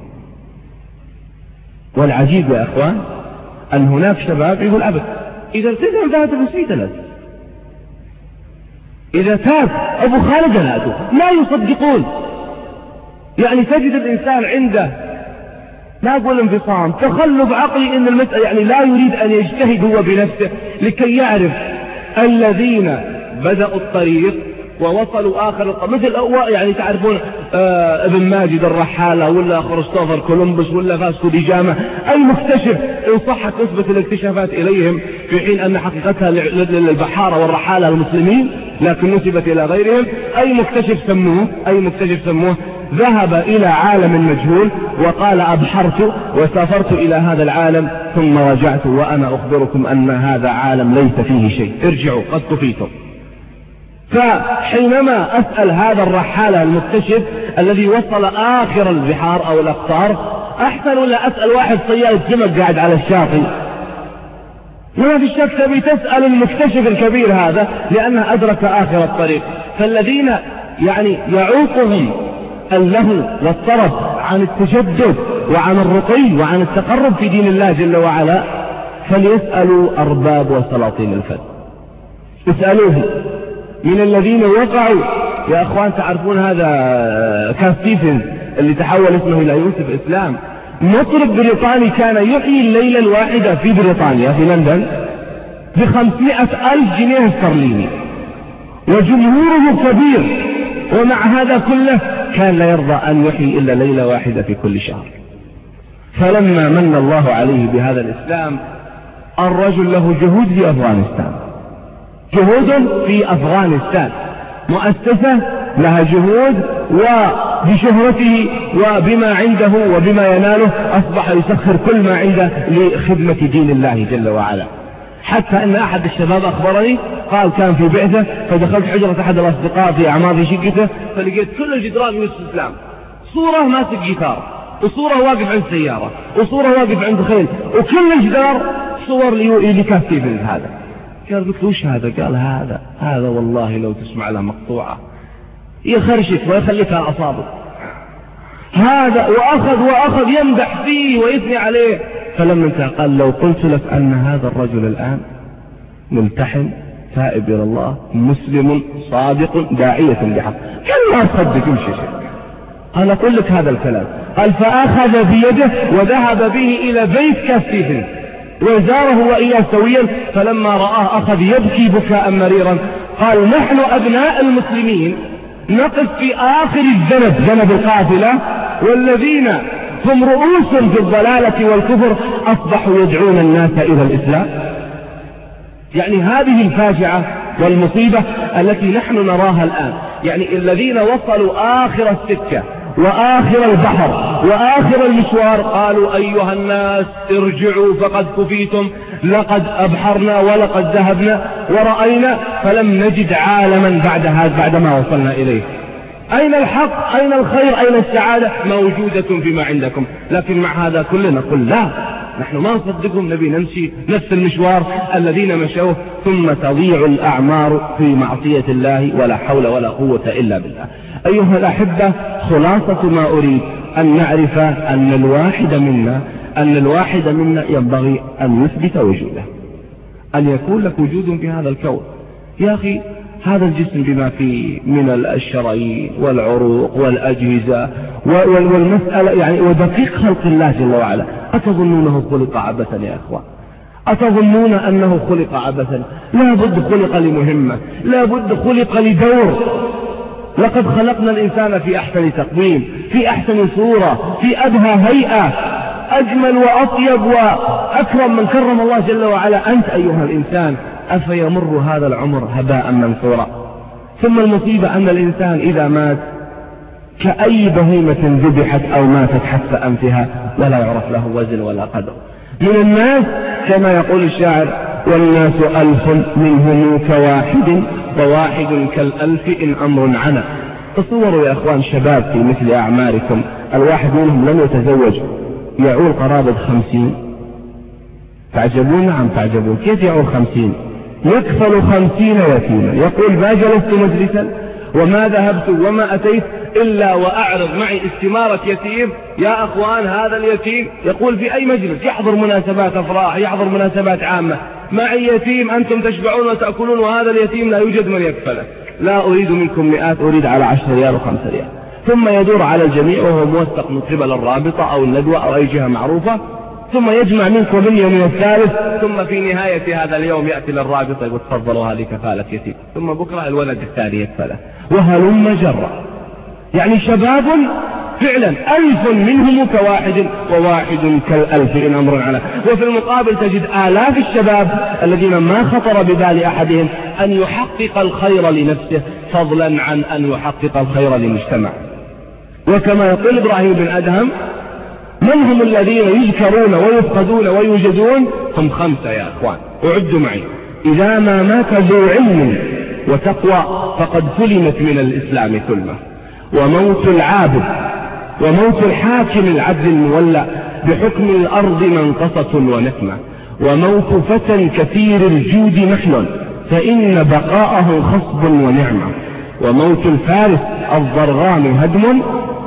والعجيب يا أخوان أن هناك شباب يقول أبد إذا التزم فهذا بسيطة لك، إذا تاب أبو خالد هذا لا يصدقون. يعني تجد الإنسان عنده لا أقول انفصام تخلف عقلي إن المسألة يعني لا يريد أن يجتهد هو بنفسه لكي يعرف الذين بدأوا الطريق ووصلوا آخر مثل يعني تعرفون ابن ماجد الرحالة ولا كريستوفر كولومبوس ولا فاسكو دي جاما، أي مكتشف إن صحت نسبة الاكتشافات إليهم في حين أن حقيقتها للبحارة والرحالة المسلمين لكن نسبت إلى غيرهم، أي مكتشف سموه ذهب إلى عالم مجهول وقال أبحرت وسافرت إلى هذا العالم ثم رجعت وأنا أخبركم أن هذا عالم ليس فيه شيء، ارجعوا قد كفيتم. فحينما أسأل هذا الرحالة المكتشف الذي وصل آخر البحار أو الأقطار، أحسن ولا أسأل واحد صياد سمك قاعد على الشاطئ؟ ما في شك تبي تسأل المكتشف الكبير هذا لأنه أدرك آخر الطريق. فالذين يعني يعوقهم اللهو والطرب عن التجدد وعن الرقي وعن التقرب في دين الله جل وعلا فليسألوا أرباب وسلاطين الفن، اسألوه من الذين وقعوا. يا أخوان تعرفون هذا كان ستيفنز اللي تحول اسمه إلى يوسف إسلام، مطرب بريطاني كان يحيي الليلة الواحدة في بريطانيا في لندن ب500,000 جنيه استرليني، وجمهوره كبير، ومع هذا كله كان لا يرضى أن يحيي إلا ليلة واحدة في كل شهر. فلما من الله عليه بهذا الإسلام الرجل له جهود في أفغانستان، مؤسسة لها جهود، وبشهرته وبما عنده وبما يناله أصبح يسخر كل ما عنده لخدمة دين الله جل وعلا. حتى أن أحد الشباب أخبرني قال كان في بعثة فدخلت حجرة أحد الأصدقاء في أعمار في شقته فلقيت كل الجدران يوسف الإسلام، صورة ماسك جيتار، وصورة واقف عند سيارة، وصورة واقف عند خيل، وكل الجدار صور لكاف ستيفنز هذا. قلت وش هذا؟ قال هذا والله لو تسمع له مقطوعة يخرشك ويخليك على أصابه. هذا وأخذ يمدح فيه ويثني عليه. فلما انتهى قال لو قلت لك أن هذا الرجل الآن ملتحن تائب إلى الله مسلم صادق داعية بحق قال ما أصدق وش شيء. قال أقول لك هذا الكلام. قال فأخذ بيده وذهب به إلى بيت كاف ستيفنز وزاره وإياه سويا، فلما رآه أخذ يبكي بكاء مريرا. قال نحن أبناء المسلمين نقف في آخر ذنب القافلة، والذين هم رؤوس في الضلالة والكفر أصبحوا يدعون الناس إلى الإسلام. يعني هذه الفاجعة والمصيبة التي نحن نراها الآن. يعني الذين وصلوا آخر السكة وآخر البحر وآخر المشوار قالوا أيها الناس ارجعوا فقد كفيتم، لقد أبحرنا ولقد ذهبنا ورأينا فلم نجد عالما بعد ما وصلنا إليه. أين الحق؟ أين الخير؟ أين السعادة؟ موجودة فيما عندكم. لكن مع هذا كلنا نقول لا، نحن ما نصدقهم، نبي نمشي نفس المشوار الذين مشوه، ثم تضيع الأعمار في معصية الله ولا حول ولا قوة إلا بالله. أيها الأحبة، خلاصة ما أريد أن نعرف أن الواحد منا ينبغي أن يثبت وجوده، أن يكون لك وجود في هذا الكون. يا أخي هذا الجسم بما فيه من الشرايين والعروق والأجهزة والمسألة يعني ودقيق خلق الله جل وعلا، أتظنونه خلق عبثا يا أخوان؟ أتظنون أنه خلق عبثا؟ لا بد خلق لمهمة، لا بد خلق لدور. لقد خلقنا الإنسان في أحسن تقويم، في أحسن صورة، في أبهى هيئة، أجمل وأطيب وأكرم من كرم الله جل وعلا. أنت أيها الإنسان أفيمر هذا العمر هباء منثورا؟ ثم المصيبة أن الإنسان إذا مات كأي بهيمة ذبحت أو ماتت حتف أنفها ولا يعرف له وزن ولا قدر. من الناس كما يقول الشاعر والناس ألف منهم كواحد وواحد كالألف إن أمر عنا. تصوروا يا أخوان شباب في مثل أعماركم الواحد منهم لم يتزوج يعول قرابة 50. تعجبون؟ نعم تعجبون. كيف يعول 50؟ يكفل 50 يتيما. يقول ما جلست مجلسا وما ذهبت وما أتيت إلا وأعرض معي استمارة يتيم. يا أخوان هذا اليتيم يقول في أي مجلس يحضر مناسبات أفراح، يحضر مناسبات عامة، معي يتيم أنتم تشبعون وتأكلون وهذا اليتيم لا يوجد من يكفله. لا أريد منكم مئات، أريد على 10 ريال و5 ريال. ثم يدور على الجميع وهو موثق من قبل الرابطة أو الندوة أو أي جهة معروفة، ثم يجمع منك ومن يوم الثالث، ثم في نهاية هذا اليوم يأتي للرابطة يقول تفضلوا هذه كفالة يتيم، ثم بكرة الولد الثاني يكفله، وهلم جرا. يعني شباب فعلا 1000 منهم كواحد وواحد كالألف إن أمر على. وفي المقابل تجد آلاف الشباب الذين ما خطر ببال أحدهم أن يحقق الخير لنفسه فضلا عن أن يحقق الخير للمجتمع. وكما يقول إبراهيم بن أدهم: من هم الذين يذكرون ويفقدون ويوجدون؟ هم 5 يا أخوان، أعدوا معي: إذا ما مات ذو علم وتقوى فقد سلمت من الإسلام كلمة، وموت العابد، وموت الحاكم العدل المولى بحكم الأرض منقصة ونكمة، وموت فتى كثير الجود محل فإن بقاءه خصب ونعمة، وموت الفارس الضرغام هدم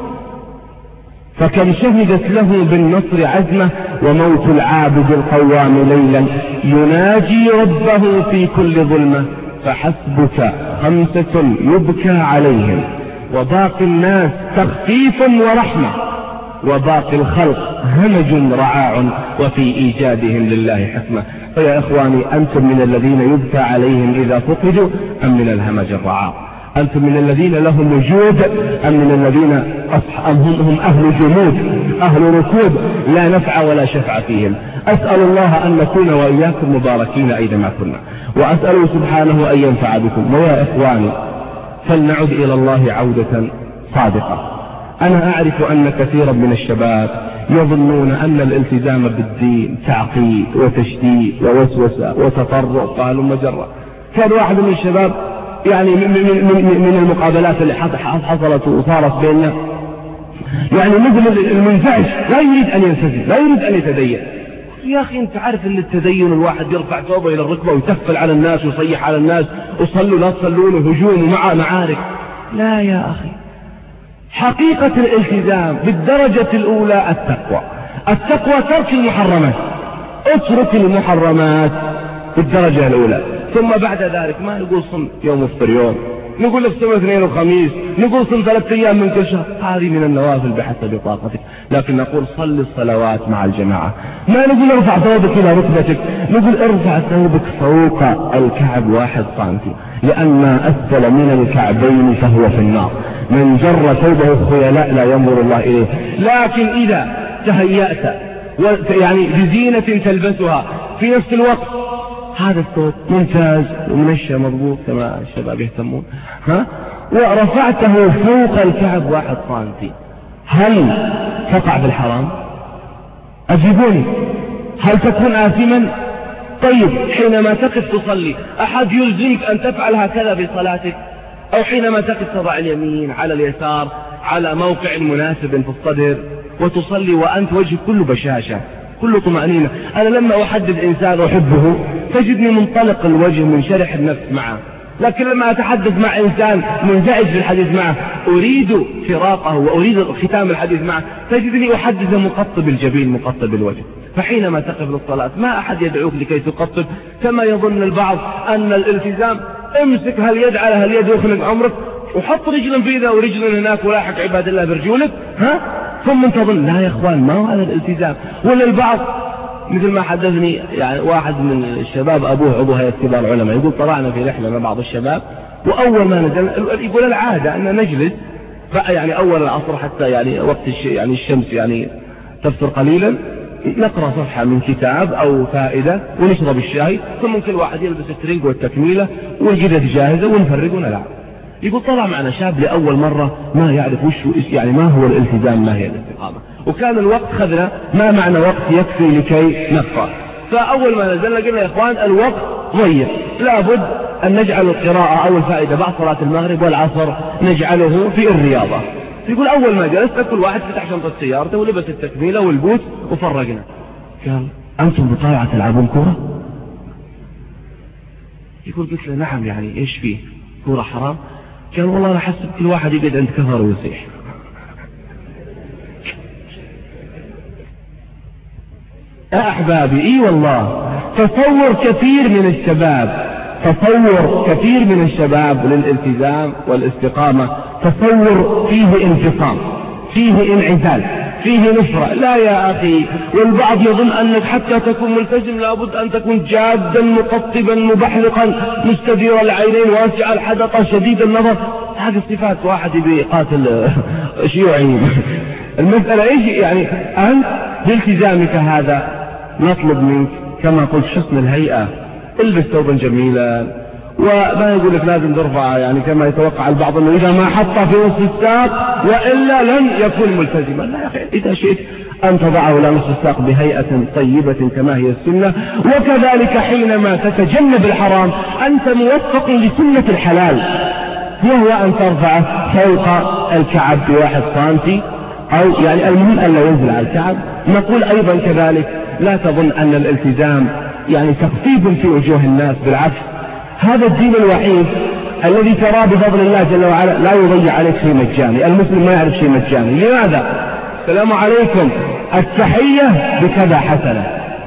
فكم شهدت له بالنصر عزمه، وموت العابد القوام ليلا يناجي ربه في كل ظلمة، فحسبك 5 يبكى عليهم، وباقي الناس تخفيف ورحمة، وباقي الخلق همج رعاع، وفي إيجادهم لله حكمة. فيا إخواني، أنتم من الذين يبكى عليهم إذا فقدوا أم من الهمج الرعاع؟ أنتم من الذين لهم وجود أم من الذين هم أهل جمود أهل ركود لا نفع ولا شفع فيهم؟ أسأل الله أن نكون وإياكم مباركين أينما كنا، وأسأله سبحانه أن ينفع بكم. ويا إخواني، فلنعد إلى الله عودة صادقة. أنا أعرف أن كثيرا من الشباب يظنون أن الالتزام بالدين تعقيد وتشديد ووسوسة وتطرق. قالوا مجرة. كان واحد من الشباب يعني من المقابلات اللي حصلت وصارت بيننا، يعني مثل المنزعج، لا يريد أن يلتزم، لا يريد أن يتدين. يا أخي أنت عارف أن التدين الواحد يرفع ثوبه إلى الركبة ويتفل على الناس ويصيح على الناس وصلوا لا تصلون وهجوم ومع معارك. لا يا أخي، حقيقة الالتزام بالدرجة الأولى التقوى ترك المحرمات، اترك المحرمات بالدرجة الأولى. ثم بعد ذلك ما نقول صم يوم افطر يوم، نقول لك صم 2 وخميس، نقول صم 3 أيام من كل شهر، هذه من النوافل بحسب طاقتك. لكن نقول صل الصلوات مع الجماعة. ما نقول ارفع ثوبك إلى ركبتك، نقول ارفع ثوبك فوق الكعب 1 سنتي، لأن ما أسفل من الكعبين فهو في النار. من جر ثوبه خيلاء لا ينظر الله إليه. لكن إذا تهيأت يعني بزينة تلبسها في نفس الوقت، هذا الثوب ممتاز ومنشى مضبوط كما الشباب يهتمون، ورفعته فوق الكعب 1 سنتي، هل تقع بالحرام؟ أجيبوني، هل تكون آثما؟ طيب حينما تقف تصلي أحد يلزمك أن تفعل هكذا بصلاتك؟ أو حينما تقف تضع اليمين على اليسار على موقع مناسب في الصدر وتصلي وأنت وجهك كله بشاشة كله طمأنينة. أنا لما أحدث إنسان أحبه تجدني منطلق الوجه منشرح النفس معه، لكن لما أتحدث مع إنسان منزعج في الحديث معه أريد فراقه وأريد ختام الحديث معه تجدني أحدث مقطب الجبين مقطب الوجه. فحينما تقف للصلاة ما أحد يدعوك لكي تقطب كما يظن البعض أن الالتزام امسك هاليد على هاليد واخلق عمرك وحط رجلا في ذا ورجلا هناك ولاحق عباد الله برجولك ثم تظن. لا يا اخوان، ما هو هذا الالتزام. ولا البعض مثل ما حدثني يعني واحد من الشباب أبوه عضو هيئة كبار العلماء، يقول طلعنا في رحلة مع بعض الشباب وأول ما نزل يقول العادة أن نجلس يعني أول العصر حتى يعني وقت يعني الشمس يعني تفطر قليلا نقرأ صفحة من كتاب أو فائدة ونشرب الشاي، ثم كل واحد يلبس الترنج والتكميلة والجدد جاهزة ونفرق ونلعب. يقول طلع معنا شاب لأول مرة ما يعرف وش يعني ما هو الالتزام ما هي الاستقامة، وكان الوقت خذنا ما معنى وقت يكفي لكي نقرأ. فأول ما نزلنا قلنا يا إخوان الوقت ضيق، لابد أن نجعل القراءة أو الفائدة بعد صلاة المغرب والعصر نجعله في الرياضة. يقول أول ما جلسنا كل واحد فتح شنطة سيارته ولبس التكميلة والبوت وفرقنا. قال أنتم بطاعة تلعبون كورة؟ يقول قلت له نعم، يعني إيش فيه كورة حرام؟ قال والله أنا حسب كل واحد يقعد عند كفر ويصيح. يا أحبابي إي والله تصور كثير من الشباب للالتزام والاستقامة تصور فيه انفصام، فيه انعزال، فيه نفرة. لا يا أخي، والبعض يظن أنك حتى تكون ملتزم لابد أن تكون جادا مقطبا مبحلقا مستدير العينين واسع الحدقة شديد النظر. هذه الصفات واحد بيقاتل شيوعي. المسألة إيش يعني؟ أنت بالتزامك هذا نطلب منك كما قلت حسن الهيئة، البس ثوبا جميلا، وما يقول لك لازم ترفعها يعني كما يتوقع البعض انه اذا ما حطها في نصف الساق والا لن يكون ملتزما. لا يا اخي، اذا شئت ان تضعه الى نصف الساق بهيئة طيبة كما هي السنة. وكذلك حينما تتجنب الحرام انت موفق لسنة الحلال، وهو ان ترفعه فوق الكعب بواحد سنتي او يعني المهم ان لا ينزل على الكعب. نقول ايضا كذلك لا تظن ان الالتزام يعني تخفيف في وجوه الناس، بالعكس هذا الدين الوحيد الذي تراه بفضل الله جل وعلا لا يضيع عليك شيء مجاني. المسلم ما يعرف شيء مجاني. لماذا؟ السلام عليكم، التحية بكذا حسنة،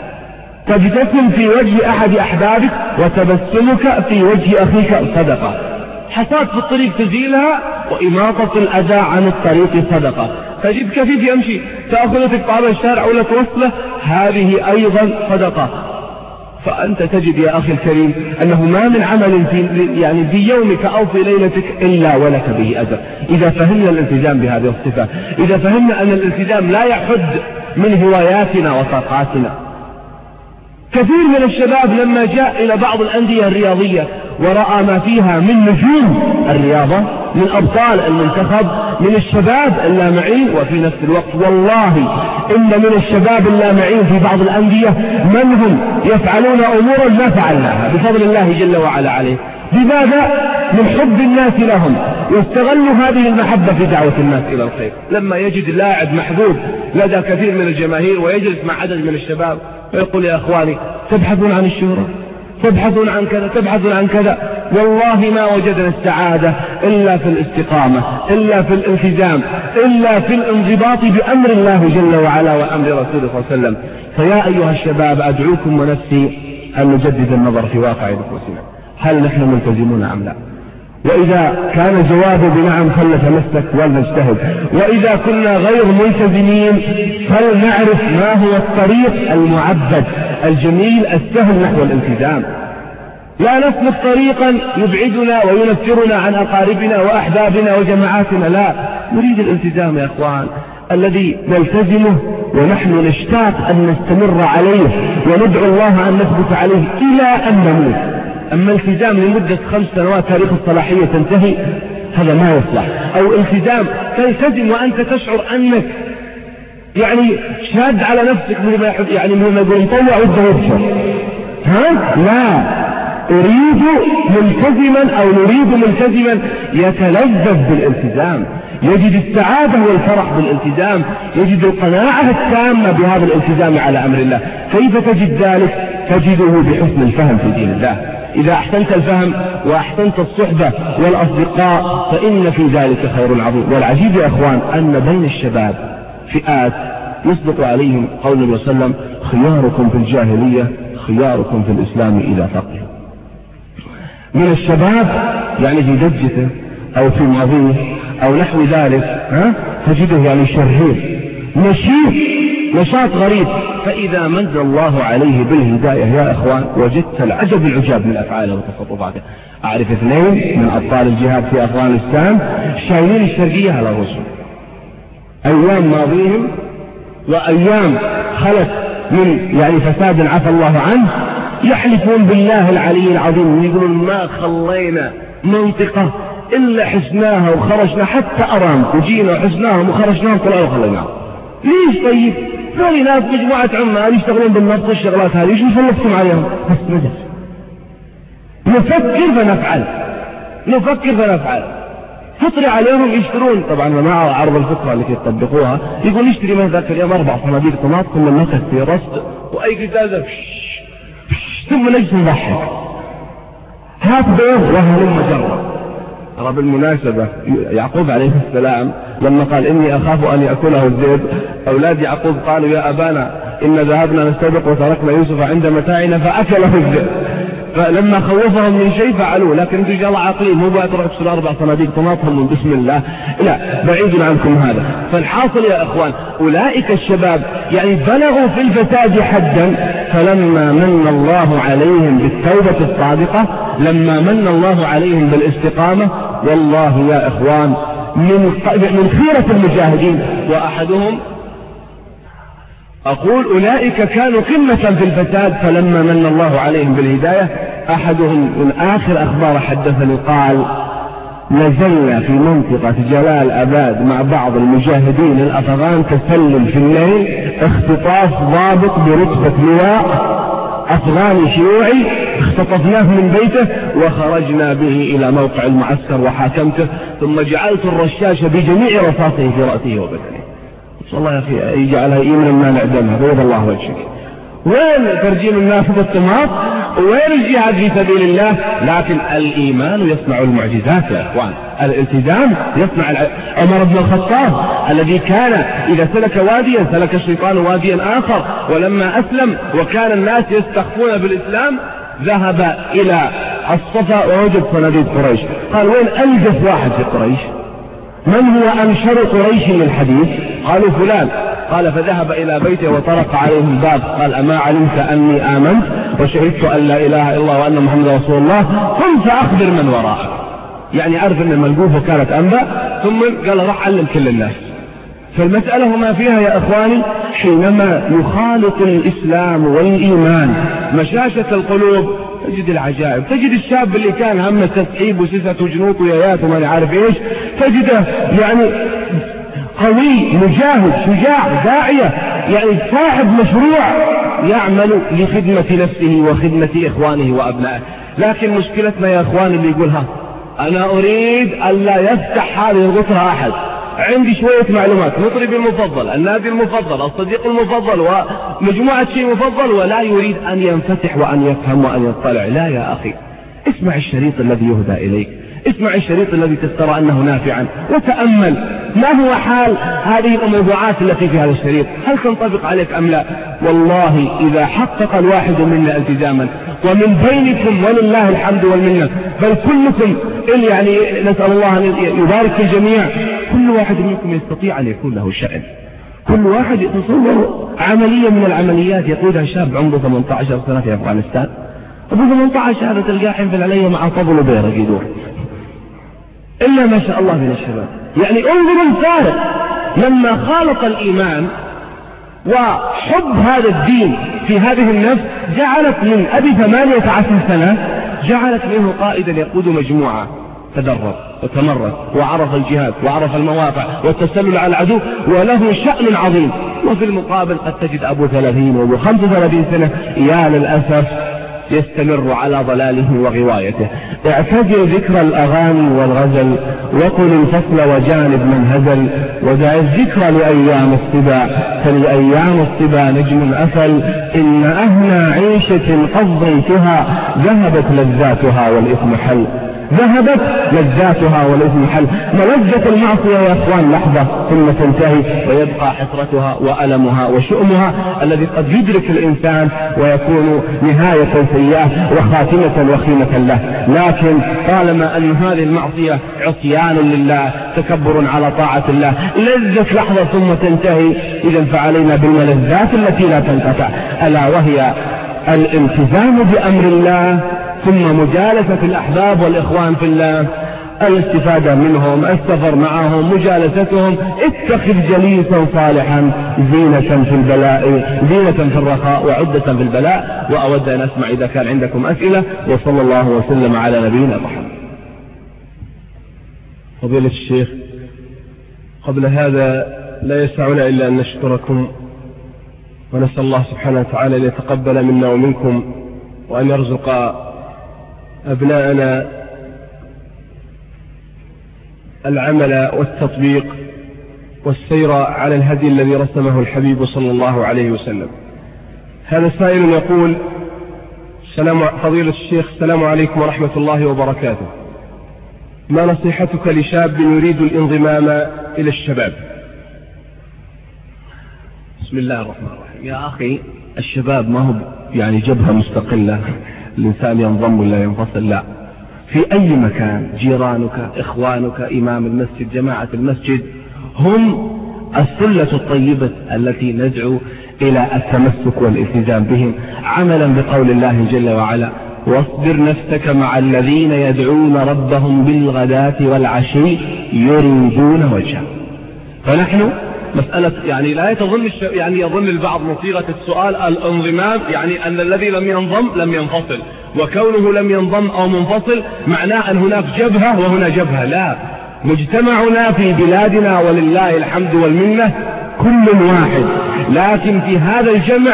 تبتسم في وجه أحد أحبابك وتبسمك في وجه أخيك صدقة، حصاد في الطريق تزيلها، وإماطة الأذى عن الطريق صدقة، تجد كفيف يمشي تأخذ تقطع الشارع ولا توصله، هذه أيضا صدقة. فأنت تجد يا أخي الكريم أنه ما من عمل في يومك أو في ليلتك إلا ولك به أجر. إذا فهمنا الالتزام بهذه الصفة، إذا فهمنا أن الالتزام لا يحد من هواياتنا وطاقاتنا. كثير من الشباب لما جاء إلى بعض الأندية الرياضية ورأى ما فيها من نجوم الرياضة، من أبطال المنتخب، من الشباب اللامعين، وفي نفس الوقت والله إن من الشباب اللامعين في بعض الأندية من هم يفعلون أمورا ما فعلناها بفضل الله جل وعلا عليه. لماذا؟ من حب الناس لهم، واستغلوا هذه المحبة في دعوة الناس إلى الخير. لما يجد لاعب محبوب لدى كثير من الجماهير ويجلس مع عدد من الشباب ويقول يا أخواني تبحثون عن الشهرة، تبحثون عن كذا، تبحثون عن كذا، والله ما وجدنا السعادة إلا في الاستقامة، إلا في الالتزام، إلا في الانضباط بأمر الله جل وعلا وأمر رسوله صلى الله عليه وسلم. فيا أيها الشباب أدعوكم ونفسي أن نجدد النظر في واقع نفوسنا، هل نحن ملتزمون أم لا؟ وإذا كان الجواب بنعم فلنتمسك ولنجتهد، وإذا كنا غير ملتزمين فلنعرف ما هو الطريق المعبد الجميل السهل نحو الالتزام. لا نسلك طريقا يبعدنا وينفرنا عن أقاربنا وأحبابنا وجماعاتنا، لا، نريد الالتزام يا أخوان الذي نلتزمه ونحن نشتاق أن نستمر عليه وندعو الله أن نثبت عليه إلى أن نموت. أما التزام لمدة 5 سنوات تاريخ الصلاحية تنتهي، هذا ما يصلح. أو التزام تلتزم وأنت تشعر أنك يعني شاد على نفسك يعني مثل ما يقول مطوع وده يبشر. لا، أريد ملتزما أو نريد ملتزما يتلذذ بالالتزام، يجد السعادة والفرح بالالتزام، يجد القناعة التامة بهذا الالتزام على أمر الله. كيف تجد ذلك؟ تجده بحسن الفهم في دين الله. إذا أحسنت الفهم وأحسنت الصحبة والأصدقاء فإن في ذلك خير عظيم. والعجيب يا أخوان أن بين الشباب فئات يصدق عليهم قول النبي صلى الله عليه وسلم خياركم في الجاهلية خياركم في الإسلام إذا فقهوا. من الشباب يعني في دجته أو في ماضيه أو نحو ذلك تجده يعني شرير نشاط غريب، فإذا من الله عليه بالهداية يا أخوان وجدت العجب العجاب من أفعاله وتصرفاته. أعرف 2 من أبطال الجهاد في أفغانستان شايلين الشرقية على رؤوسهم، أيام ماضيهم وأيام خلت من يعني فساد عفى الله عنه، يحلفون بالله العلي العظيم ويقولون ما خلينا منطقة إلا حسناها وخرجنا، حتى أرام وجينا وحسناهم وخرجناهم كلها وخليناهم. ليش طيب؟ هذول ناس مجموعة عمال يشتغلون بالنفط والشغلات هذه، ايش نخلصكم عليهم؟ بس مجلس نفكر فنفعل فطري عليهم يشترون. طبعا مع عرض الفكرة اللي يطبقوها يقول يشتري من ذاك اليوم 4 صناديق طماط كل الناس في رصد وأي قزازة ثم نجلس نضحك. هات بيض وهلم مجرة. ترى بالمناسبة يعقوب عليه السلام لما قال إني أخاف أن يأكله الذئب، أولاد يعقوب قالوا يا أبانا إن ذهبنا نستبق وتركنا يوسف عند متاعنا فأكله الذئب. فلما خوفهم من شيء فعلوه. لكن انتم ان شاء الله عاقلين، مو بقى تروح تشتري 4 صناديق طماطم من بسم الله، لا، بعيد عنكم هذا. فالحاصل يا اخوان، اولئك الشباب يعني بلغوا في الفساد حدا، فلما من الله عليهم بالتوبة الصادقة، لما من الله عليهم بالاستقامة، والله يا اخوان من خيرة المجاهدين. وأحدهم أقول أولئك كانوا قمة في الفساد، فلما من الله عليهم بالهداية. أحدهم من آخر أخبار حدثني قال: نزلنا في منطقة جلال أباد مع بعض المجاهدين الأفغان تسلل في الليل، اختطاف ضابط برتبة لواء أفغاني شيوعي، اختطفناه من بيته وخرجنا به إلى موقع المعسكر وحاكمته، ثم جعلت الرشاشة بجميع رصاصه في رأسه وبدنه. صلى الله يا أخي يجعلها إيمانا ما نعدمها، بيض الله وجهك. وين ترجيم الناس بالطماط؟ وين الجهاد في سبيل الله؟ لكن الإيمان يصنع المعجزات يا إخوان، الالتزام يصنع. عمر بن الخطاب الذي كان إذا سلك واديا سلك الشيطان واديا آخر، ولما أسلم وكان الناس يستخفون بالإسلام ذهب إلى الصفا ووجد صناديد قريش، قال: وين أنجف واحد في قريش؟ من هو أنشر قريش للحديث؟ قالوا: فلان. قال: فذهب إلى بيته وطرق عليه الباب، قال: أما علمت أني آمنت وشهدت أن لا إله إلا الله وأن محمد رسول الله، قم فأخبر من وراءك. يعني عرف أن الملقوفة كانت أنبا، ثم قال: راح علم كل الناس. فالمسألة وما فيها يا أخواني، حينما يخالط الإسلام والإيمان مشاشة القلوب تجد العجائب. تجد الشاب اللي كان همه تسحيب وسسة وجنوط ويايات وما نعرف ايش، تجده يعني قوي مجاهد شجاع داعية، يعني صاحب مشروع يعمل لخدمة نفسه وخدمة إخوانه وأبنائه. لكن مشكلتنا يا أخواني اللي يقولها: أنا أريد ألا يفتح هذه الغطرة أحد، عندي شوية معلومات، مطربي المفضل، النادي المفضل، الصديق المفضل، ومجموعة شيء مفضل، ولا يريد أن ينفتح وأن يفهم وأن يطلع. لا يا أخي، اسمع الشريط الذي يهدى إليك، اسمع الشريط الذي تسترى أنه نافعا، وتأمل ما هو حال هذه الموضوعات التي في هذا الشريط، هل تنطبق عليك أم لا؟ والله إذا حقق الواحد منا التزاما، ومن بينكم ولله الحمد والمنة، بل كلكم يعني نسأل الله أن يبارك في الجميع، كل واحد منكم يستطيع أن يكون له شأن. كل واحد يتصور عملية من العمليات يقودها شاب عمره 18 سنة في أفغانستان، أبو 18 هذا تلقاه حنفل عليه مع طبل وبيرق يدور، إلا ما شاء الله من الشباب. يعني انظروا الفارق لما خالط الإيمان وحب هذا الدين في هذه النفس، جعلت من أبي 18 سنة جعلت منه قائدا يقود مجموعة، تدرب وتمرد وعرف الجهاد وعرف المواقع والتسلل على العدو، وله شأن عظيم. وفي المقابل قد تجد أبو 30 وأبو 35 سنة يا للأسف يستمر على ضلاله وغوايته. اعتذر ذكر الأغاني والغزل، وقل الفصل وجانب من هزل، ودع الذكر لأيام الصبا، فلأيام الصبا نجم أفل، إن أهنى عيشة قضيتها ذهبت لذاتها والإثم حل، ذهبت لذاتها والإثم حل. ملذة المعصية يا أخوان لحظة ثم تنتهي، ويبقى حسرتها وألمها وشؤمها الذي قد يدرك الإنسان ويكون نهاية سيئة وخاتمة وخيمة له. لكن طالما أن هذه المعصية عصيان لله، تكبر على طاعة الله، لذة لحظة ثم تنتهي، إذن فعلينا بالملذات التي لا تنقطع، ألا وهي الالتزام بأمر الله، ثم مجالسة الأحباب والإخوان في الله، الاستفادة منهم، السفر معهم، مجالستهم، اتخذ جليسا صالحا زينة في البلاء، زينة في الرخاء وعدة في البلاء. وأود أن أسمع إذا كان عندكم أسئلة، وصلى الله وسلم على نبينا محمد. فضيلة الشيخ، قبل هذا لا يسعنا إلا أن نشكركم ونسأل الله سبحانه وتعالى أن يتقبل منا ومنكم، وأن يرزق أبناءنا العمل والتطبيق والسير على الهدي الذي رسمه الحبيب صلى الله عليه وسلم. هذا سائل يقول: فضيلة الشيخ، السلام عليكم ورحمة الله وبركاته، ما نصيحتك لشاب يريد الانضمام إلى الشباب؟ بسم الله الرحمن الرحيم. يا أخي، الشباب ما هو يعني جبهة مستقلة الإنسان ينضم ولا ينفصل، لا، في أي مكان جيرانك، إخوانك، إمام المسجد، جماعة المسجد هم السلة الطيبة التي ندعو إلى التمسك والالتزام بهم، عملا بقول الله جل وعلا: واصبر نفسك مع الذين يدعون ربهم بالغداة والعشي يريدون وجهه. فنحن مسألة يعني لا يتظن يعني يظن البعض من صيغة السؤال الانضمام يعني أن الذي لم ينضم لم ينفصل، وكونه لم ينضم أو منفصل معناه أن هناك جبهة وهنا جبهة. لا، مجتمعنا في بلادنا ولله الحمد والمنة كل واحد، لكن في هذا الجمع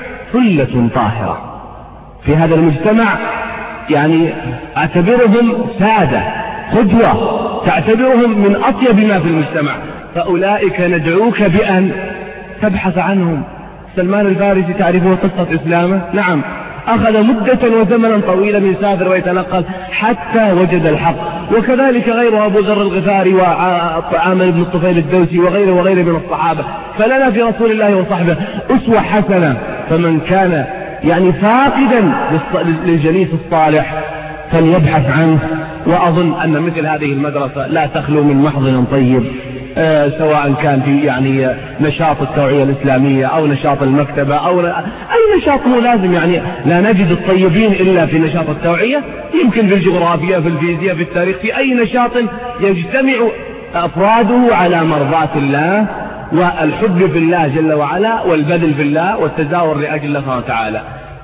ثلة طاهرة. في هذا المجتمع يعني أعتبرهم سادة قدوة، تعتبرهم من أطيب ما في المجتمع، فأولئك ندعوك بأن تبحث عنهم. سلمان الفارسي تعرفه قصة إسلامه؟ نعم، أخذ مدة وزمنا طويلا يسافر ويتنقل حتى وجد الحق، وكذلك غيره أبو ذر الغفاري وعامر بن الطفيل الدوسي وغيره وغيره من الصحابة. فلنا في رسول الله وصحبه أسوة حسنة، فمن كان يعني فاقدا للجليس الصالح فليبحث عنه. وأظن أن مثل هذه المدرسة لا تخلو من محضن طيب، سواء كان في يعني نشاط التوعية الإسلامية أو نشاط المكتبة أو أي نشاط. مو لازم يعني لا نجد الطيبين إلا في نشاط التوعية، يمكن في الجغرافيا، في الفيزياء، في التاريخ، في أي نشاط يجتمع أفراده على مرضاة الله والحب في الله جل وعلا والبذل في الله والتزاور لأجل الله سبحانه وتعالى.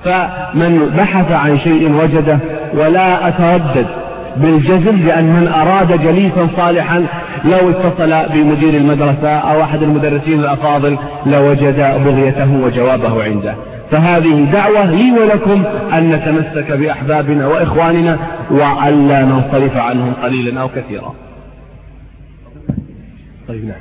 فمن بحث عن شيء وجده، ولا أتردد بالجزم بأن من أراد جليسا صالحا لو اتصل بمدير المدرسة أو أحد المدرسين الأفاضل لوجد بغيته وجوابه عنده. فهذه دعوة لي ولكم أن نتمسك بأحبابنا وإخواننا وألا ننصرف عنهم قليلا أو كثيرا. طيب، نعم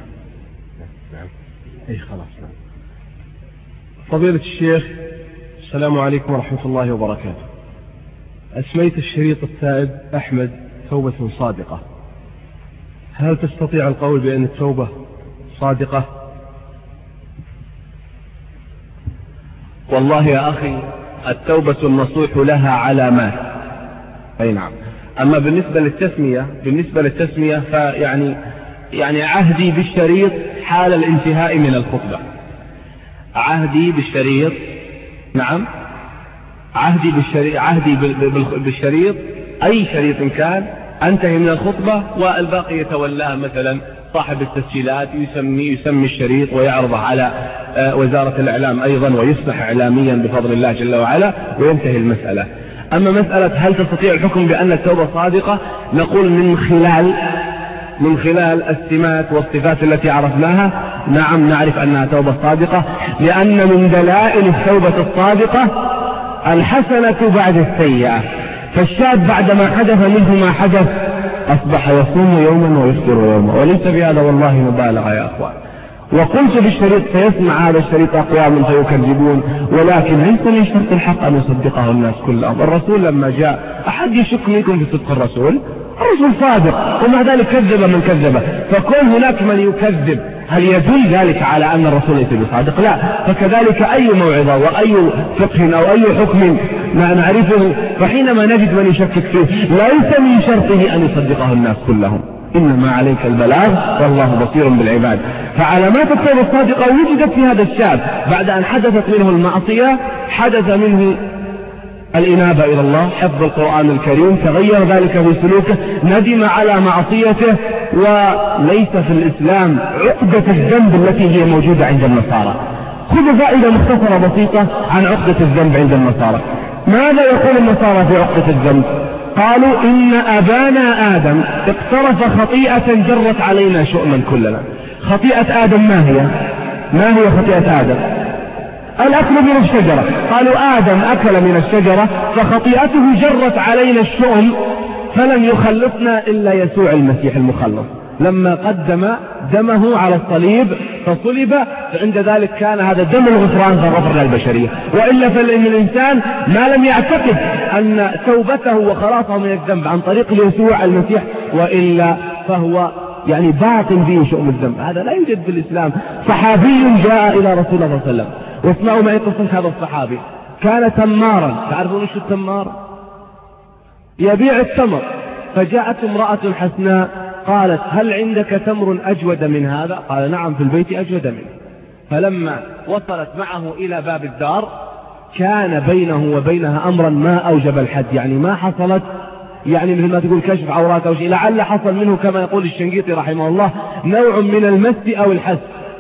أي خلاص. نعم. فضيلة الشيخ، السلام عليكم ورحمة الله وبركاته. أسميت الشريط التائب أحمد توبة صادقة، هل تستطيع القول بأن التوبة صادقة؟ والله يا أخي التوبة النصوح لها علامات. أي نعم. أما بالنسبة للتسمية فيعني عهدي بالشريط حال الانتهاء من الخطبة. عهدي بالشريط، نعم، عهدي بالشريط أي شريط كان أنتهي من الخطبة والباقي يتولاه مثلا صاحب التسجيلات، يسمي الشريط ويعرضه على وزارة الإعلام أيضا ويصبح إعلاميا بفضل الله جل وعلا وينتهي المسألة. أما مسألة هل تستطيع الحكم بأن التوبة صادقة، نقول من خلال السمات والصفات التي عرفناها نعم نعرف أنها توبة صادقة، لأن من دلائل التوبة الصادقة الحسنة بعد السيئة. فالشاب بعدما حدث منه ما حدث أصبح يصوم يوما ويفطر يوما، وليس بهذا والله مبالغة يا أخوان. وقلت بالشريط سيسمع هذا الشريط أقوام فيكذبون، ولكن ليس من شرط الحق أن يصدقه الناس كلهم. الرسول لما جاء أحد يشك منكم في صدق الرسول صادق، ومع ذلك كذب من كذبه. فكون هناك من يكذب هل يدل ذلك على أن الرسول ليس بصادق؟ لا. فكذلك أي موعظة وأي فقه أو أي حكم نعرفه فحينما نجد من يشكك فيه ليس من شرطه أن يصدقه الناس كلهم، إنما عليك البلاغ والله بصير بالعباد. فعلامات التوبة الصادقة وجدت في هذا الشاب بعد أن حدثت منه المعصية، حدث منه الإنابة إلى الله، حفظ القرآن الكريم، تغير ذلك في سلوكه، ندم على معصيته. وليس في الإسلام عقدة الذنب التي هي موجودة عند النصارى. خذوا فائدة مختصرة بسيطة عن عقدة الذنب عند النصارى. ماذا يقول النصارى في عقدة الذنب؟ قالوا إن أبانا آدم اقترف خطيئة جرت علينا شؤما كلنا. خطيئة آدم ما هي خطيئة آدم؟ الأكل من الشجرة. قالوا آدم أكل من الشجرة فخطيئته جرت علينا الشؤم فلن يخلصنا إلا يسوع المسيح المخلص، لما قدم دمه على الصليب فصلب، فعند ذلك كان هذا دم الغفران فغفر للبشرية. وإلا فإن الإنسان ما لم يعتقد أن توبته وخلاصه من الذنب عن طريق يسوع المسيح، وإلا فهو يعني باطن فيه شؤم الذنب. هذا لا يوجد في الإسلام. صحابي جاء إلى رسول الله صلى الله عليه وسلم، واسمعوا معي قصة هذا الصحابي. كان تمارا. تعرفون ايش التمار؟ يبيع التمر. فجاءت امرأة حسناء قالت هل عندك تمر أجود من هذا؟ قال نعم في البيت أجود منه. فلما وصلت معه إلى باب الدار كان بينه وبينها أمرا ما أوجب الحد، يعني ما حصلت يعني مثل ما تقول كشف عورات أو شيء، لعل حصل منه كما يقول الشنقيطي رحمه الله نوع من المس أو الحس.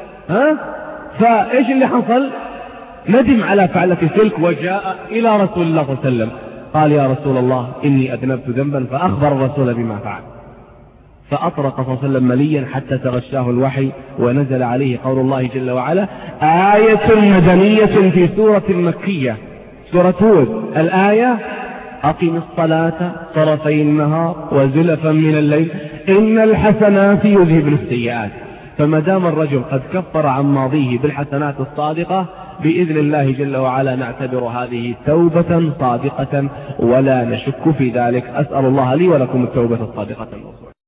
فإيش اللي حصل؟ ندم على فعلة تلك وجاء إلى رسول الله صلى الله عليه وسلم قال يا رسول الله إني أذنبت ذنبا، فأخبر الرسول بما فعل. فأطرق صلى الله عليه وسلم مليا حتى تغشاه الوحي ونزل عليه قول الله جل وعلا آية مدنية في سورة مكية، سورة هود. الآية أقم الصلاة طرفي النهار وزلفا من الليل إن الحسنات يذهبن السيئات. فما دام الرجل قد كفر عن ماضيه بالحسنات الصادقة بإذن الله جل وعلا نعتبر هذه توبة صادقة ولا نشك في ذلك. أسأل الله لي ولكم التوبة الصادقة النصوح.